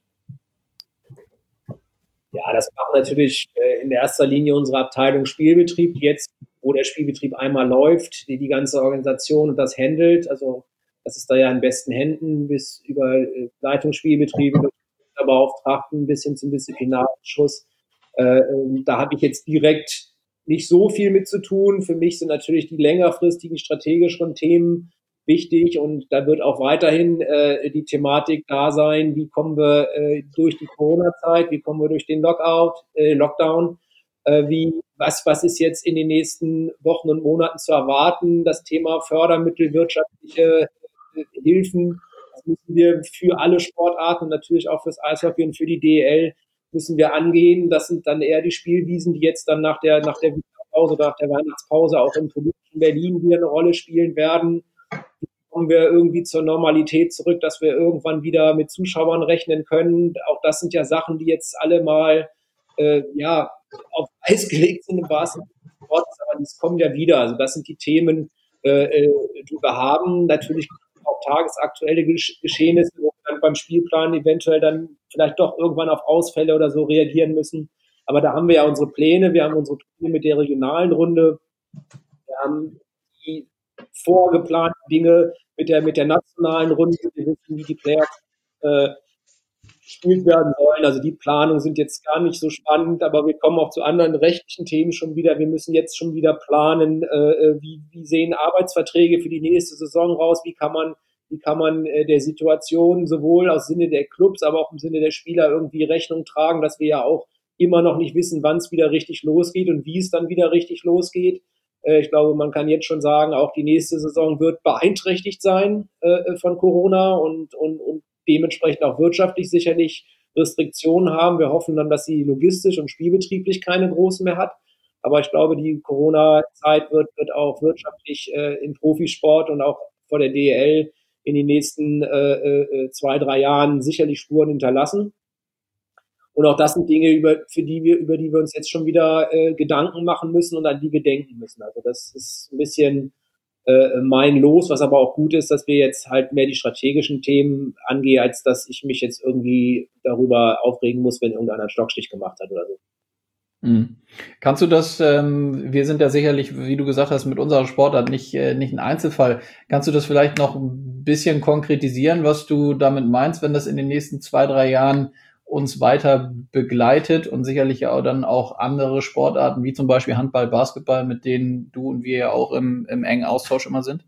Ja, das macht natürlich äh, in erster Linie unsere Abteilung Spielbetrieb, jetzt, wo der Spielbetrieb einmal läuft, die die ganze Organisation und das handelt. Also das ist da ja in besten Händen, bis über äh, Leitungsspielbetriebe, Beauftragten bis hin zum Disziplinarausschuss. Äh, da habe ich jetzt direkt nicht so viel mit zu tun. Für mich sind natürlich die längerfristigen strategischen Themen wichtig und da wird auch weiterhin äh, die Thematik da sein, wie kommen wir äh, durch die Corona-Zeit, wie kommen wir durch den Lockout, äh, Lockdown, äh, wie was was ist jetzt in den nächsten Wochen und Monaten zu erwarten, das Thema Fördermittel, wirtschaftliche äh, Hilfen, das müssen wir für alle Sportarten und natürlich auch fürs Eishockey und für die D E L müssen wir angehen. Das sind dann eher die Spielwiesen, die jetzt dann nach der nach der Winterpause oder nach der Weihnachtspause auch im politischen Berlin wieder eine Rolle spielen werden. Kommen wir irgendwie zur Normalität zurück, dass wir irgendwann wieder mit Zuschauern rechnen können. Auch das sind ja Sachen, die jetzt alle mal äh, ja auf Eis gelegt sind im wahrsten Sinne des Wortes, aber das kommen ja wieder. Also das sind die Themen, äh, die wir haben. Natürlich auch tagesaktuelle Geschehnisse, wo wir dann beim Spielplan eventuell dann vielleicht doch irgendwann auf Ausfälle oder so reagieren müssen. Aber da haben wir ja unsere Pläne. Wir haben unsere Pläne mit der regionalen Runde. Wir haben die vorgeplanten Dinge mit der, mit der nationalen Runde, wir wissen, wie die Playoffs äh, gespielt werden sollen. Also die Planungen sind jetzt gar nicht so spannend, aber wir kommen auch zu anderen rechtlichen Themen schon wieder. Wir müssen jetzt schon wieder planen, äh, wie, wie sehen Arbeitsverträge für die nächste Saison raus, wie kann man, wie kann man äh, der Situation sowohl aus Sinne der Clubs, aber auch im Sinne der Spieler irgendwie Rechnung tragen, dass wir ja auch immer noch nicht wissen, wann es wieder richtig losgeht und wie es dann wieder richtig losgeht. Äh, ich glaube, man kann jetzt schon sagen, auch die nächste Saison wird beeinträchtigt sein äh, von Corona und, und, und dementsprechend auch wirtschaftlich sicherlich Restriktionen haben. Wir hoffen dann, dass sie logistisch und spielbetrieblich keine großen mehr hat. Aber ich glaube, die Corona-Zeit wird, wird auch wirtschaftlich äh, im Profisport und auch vor der D E L in den nächsten äh, äh, zwei, drei Jahren sicherlich Spuren hinterlassen. Und auch das sind Dinge, über, für die wir, über die wir uns jetzt schon wieder äh, Gedanken machen müssen und an die wir denken müssen. Also das ist ein bisschen äh, mein Los, was aber auch gut ist, dass wir jetzt halt mehr die strategischen Themen angehen, als dass ich mich jetzt irgendwie darüber aufregen muss, wenn irgendeiner einen Stockstich gemacht hat oder so. Mhm. Kannst du das, ähm, wir sind ja sicherlich, wie du gesagt hast, mit unserer Sportart nicht, äh, nicht ein Einzelfall. Kannst du das vielleicht noch ein bisschen konkretisieren, was du damit meinst, wenn das in den nächsten zwei, drei Jahren uns weiter begleitet und sicherlich auch dann auch andere Sportarten, wie zum Beispiel Handball, Basketball, mit denen du und wir ja auch im, im engen Austausch immer sind?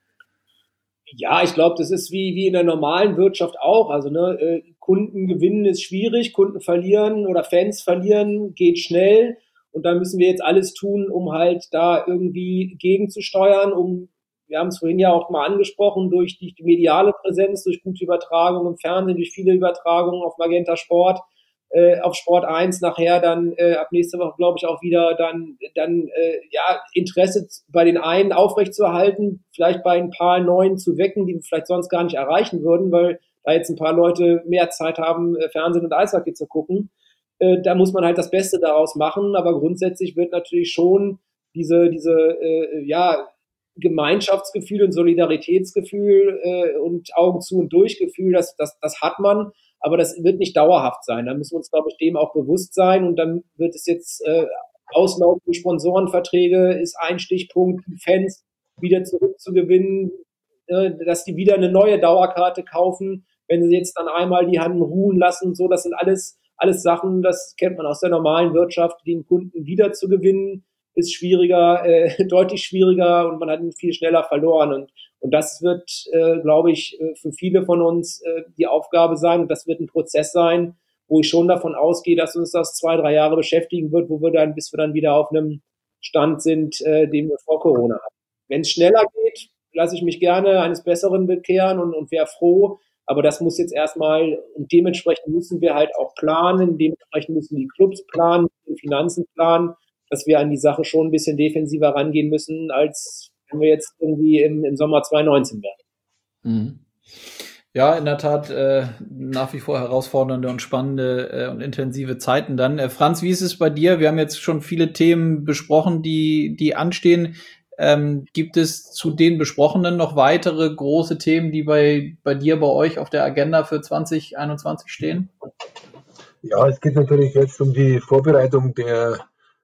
Ja, ich glaube, das ist wie, wie in der normalen Wirtschaft auch. Also ne, äh, Kunden gewinnen ist schwierig, Kunden verlieren oder Fans verlieren geht schnell. Und da müssen wir jetzt alles tun, um halt da irgendwie gegenzusteuern, um, wir haben es vorhin ja auch mal angesprochen, durch die mediale Präsenz, durch gute Übertragung im Fernsehen, durch viele Übertragungen auf Magenta Sport, äh, auf Sport eins nachher dann äh, ab nächste Woche, glaube ich, auch wieder dann dann äh, ja Interesse bei den einen aufrechtzuerhalten, vielleicht bei ein paar Neuen zu wecken, die wir vielleicht sonst gar nicht erreichen würden, weil da jetzt ein paar Leute mehr Zeit haben, äh, Fernsehen und Eishockey zu gucken. Äh, da muss man halt das Beste daraus machen, aber grundsätzlich wird natürlich schon diese diese äh, ja Gemeinschaftsgefühl und Solidaritätsgefühl äh, und Augen zu und durch Gefühl, das, das, das hat man, aber das wird nicht dauerhaft sein. Da müssen wir uns, glaube ich, dem auch bewusst sein und dann wird es jetzt äh, auslaufende Sponsorenverträge ist ein Stichpunkt, die Fans wieder zurückzugewinnen, äh, dass die wieder eine neue Dauerkarte kaufen, wenn sie jetzt dann einmal die Hand ruhen lassen und so, das sind alles, alles Sachen, das kennt man aus der normalen Wirtschaft, den Kunden wieder zu gewinnen, ist schwieriger, äh, deutlich schwieriger und man hat ihn viel schneller verloren. Und, und das wird, äh, glaube ich, für viele von uns äh, die Aufgabe sein und das wird ein Prozess sein, wo ich schon davon ausgehe, dass uns das zwei, drei Jahre beschäftigen wird, wo wir dann, bis wir dann wieder auf einem Stand sind, äh, den wir vor Corona hatten. Wenn es schneller geht, lasse ich mich gerne eines Besseren bekehren und, und wäre froh, aber das muss jetzt erstmal, und dementsprechend müssen wir halt auch planen, dementsprechend müssen die Clubs planen, die Finanzen planen, dass wir an die Sache schon ein bisschen defensiver rangehen müssen, als wenn wir jetzt irgendwie im, im Sommer zwanzig neunzehn wären. Mhm. Ja, in der Tat äh, nach wie vor herausfordernde und spannende äh, und intensive Zeiten dann. Äh, Franz, wie ist es bei dir? Wir haben jetzt schon viele Themen besprochen, die die anstehen. Ähm, gibt es zu den besprochenen noch weitere große Themen, die bei bei dir, bei euch auf der Agenda für zwanzig einundzwanzig stehen? Ja, es geht natürlich jetzt um die Vorbereitung der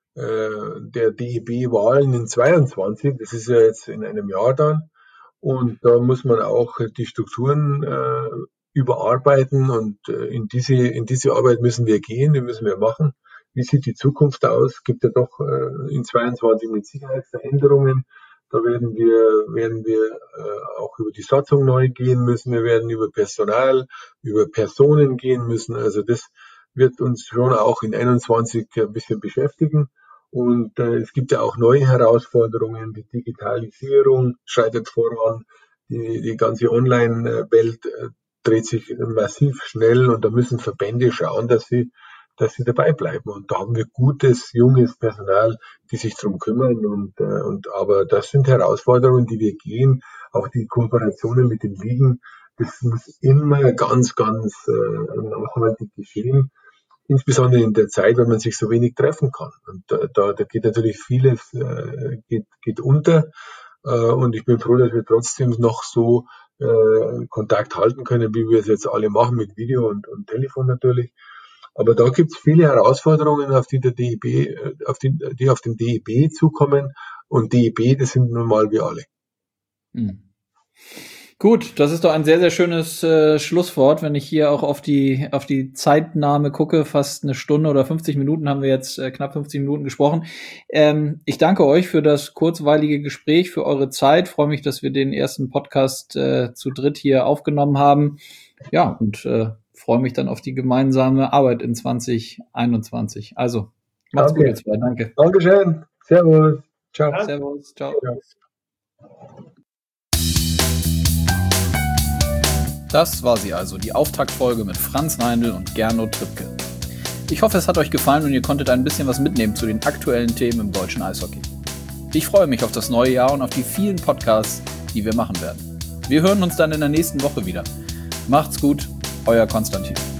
der D E B-Wahlen in zweiundzwanzig, das ist ja jetzt in einem Jahr dann, und da muss man auch die Strukturen äh, überarbeiten und äh, in diese in diese Arbeit müssen wir gehen, die müssen wir machen. Wie sieht die Zukunft aus? Es gibt ja doch äh, in zweiundzwanzig mit Sicherheit Veränderungen. Da werden wir werden wir äh, auch über die Satzung neu gehen müssen. Wir werden über Personal, über Personen gehen müssen. Also das wird uns schon auch in einundzwanzig ein bisschen beschäftigen. Und äh, es gibt ja auch neue Herausforderungen. Die Digitalisierung schreitet voran. Die, die ganze Online-Welt äh, dreht sich massiv schnell und da müssen Verbände schauen, dass sie, dass sie dabei bleiben. Und da haben wir gutes, junges Personal, die sich drum kümmern. Und, äh, und aber das sind Herausforderungen, die wir gehen. Auch die Kooperationen mit den Ligen, das muss immer ganz, ganz äh, nachhaltig geschehen. Insbesondere in der Zeit, wenn man sich so wenig treffen kann. Und da, da, da geht natürlich vieles äh, geht, geht unter. Äh, und ich bin froh, dass wir trotzdem noch so äh, Kontakt halten können, wie wir es jetzt alle machen, mit Video und, und Telefon natürlich. Aber da gibt es viele Herausforderungen, auf die der D E B, auf die, die auf den D E B zukommen. Und D E B, das sind nun mal wir alle. Hm. Gut, das ist doch ein sehr, sehr schönes äh, Schlusswort, wenn ich hier auch auf die auf die Zeitnahme gucke. Fast eine Stunde oder fünfzig Minuten haben wir jetzt, äh, knapp fünfzig Minuten gesprochen. Ähm, ich danke euch für das kurzweilige Gespräch, für eure Zeit. Freue mich, dass wir den ersten Podcast äh, zu dritt hier aufgenommen haben. Ja, und äh, freue mich dann auf die gemeinsame Arbeit in zwanzig einundzwanzig. Also, macht's Danke. gut, ihr zwei. Danke. Dankeschön. Servus. Ciao. Ja. Servus. Ciao. Ja. Das war sie also, die Auftaktfolge mit Franz Reindl und Gernot Trippke. Ich hoffe, es hat euch gefallen und ihr konntet ein bisschen was mitnehmen zu den aktuellen Themen im deutschen Eishockey. Ich freue mich auf das neue Jahr und auf die vielen Podcasts, die wir machen werden. Wir hören uns dann in der nächsten Woche wieder. Macht's gut, euer Konstantin.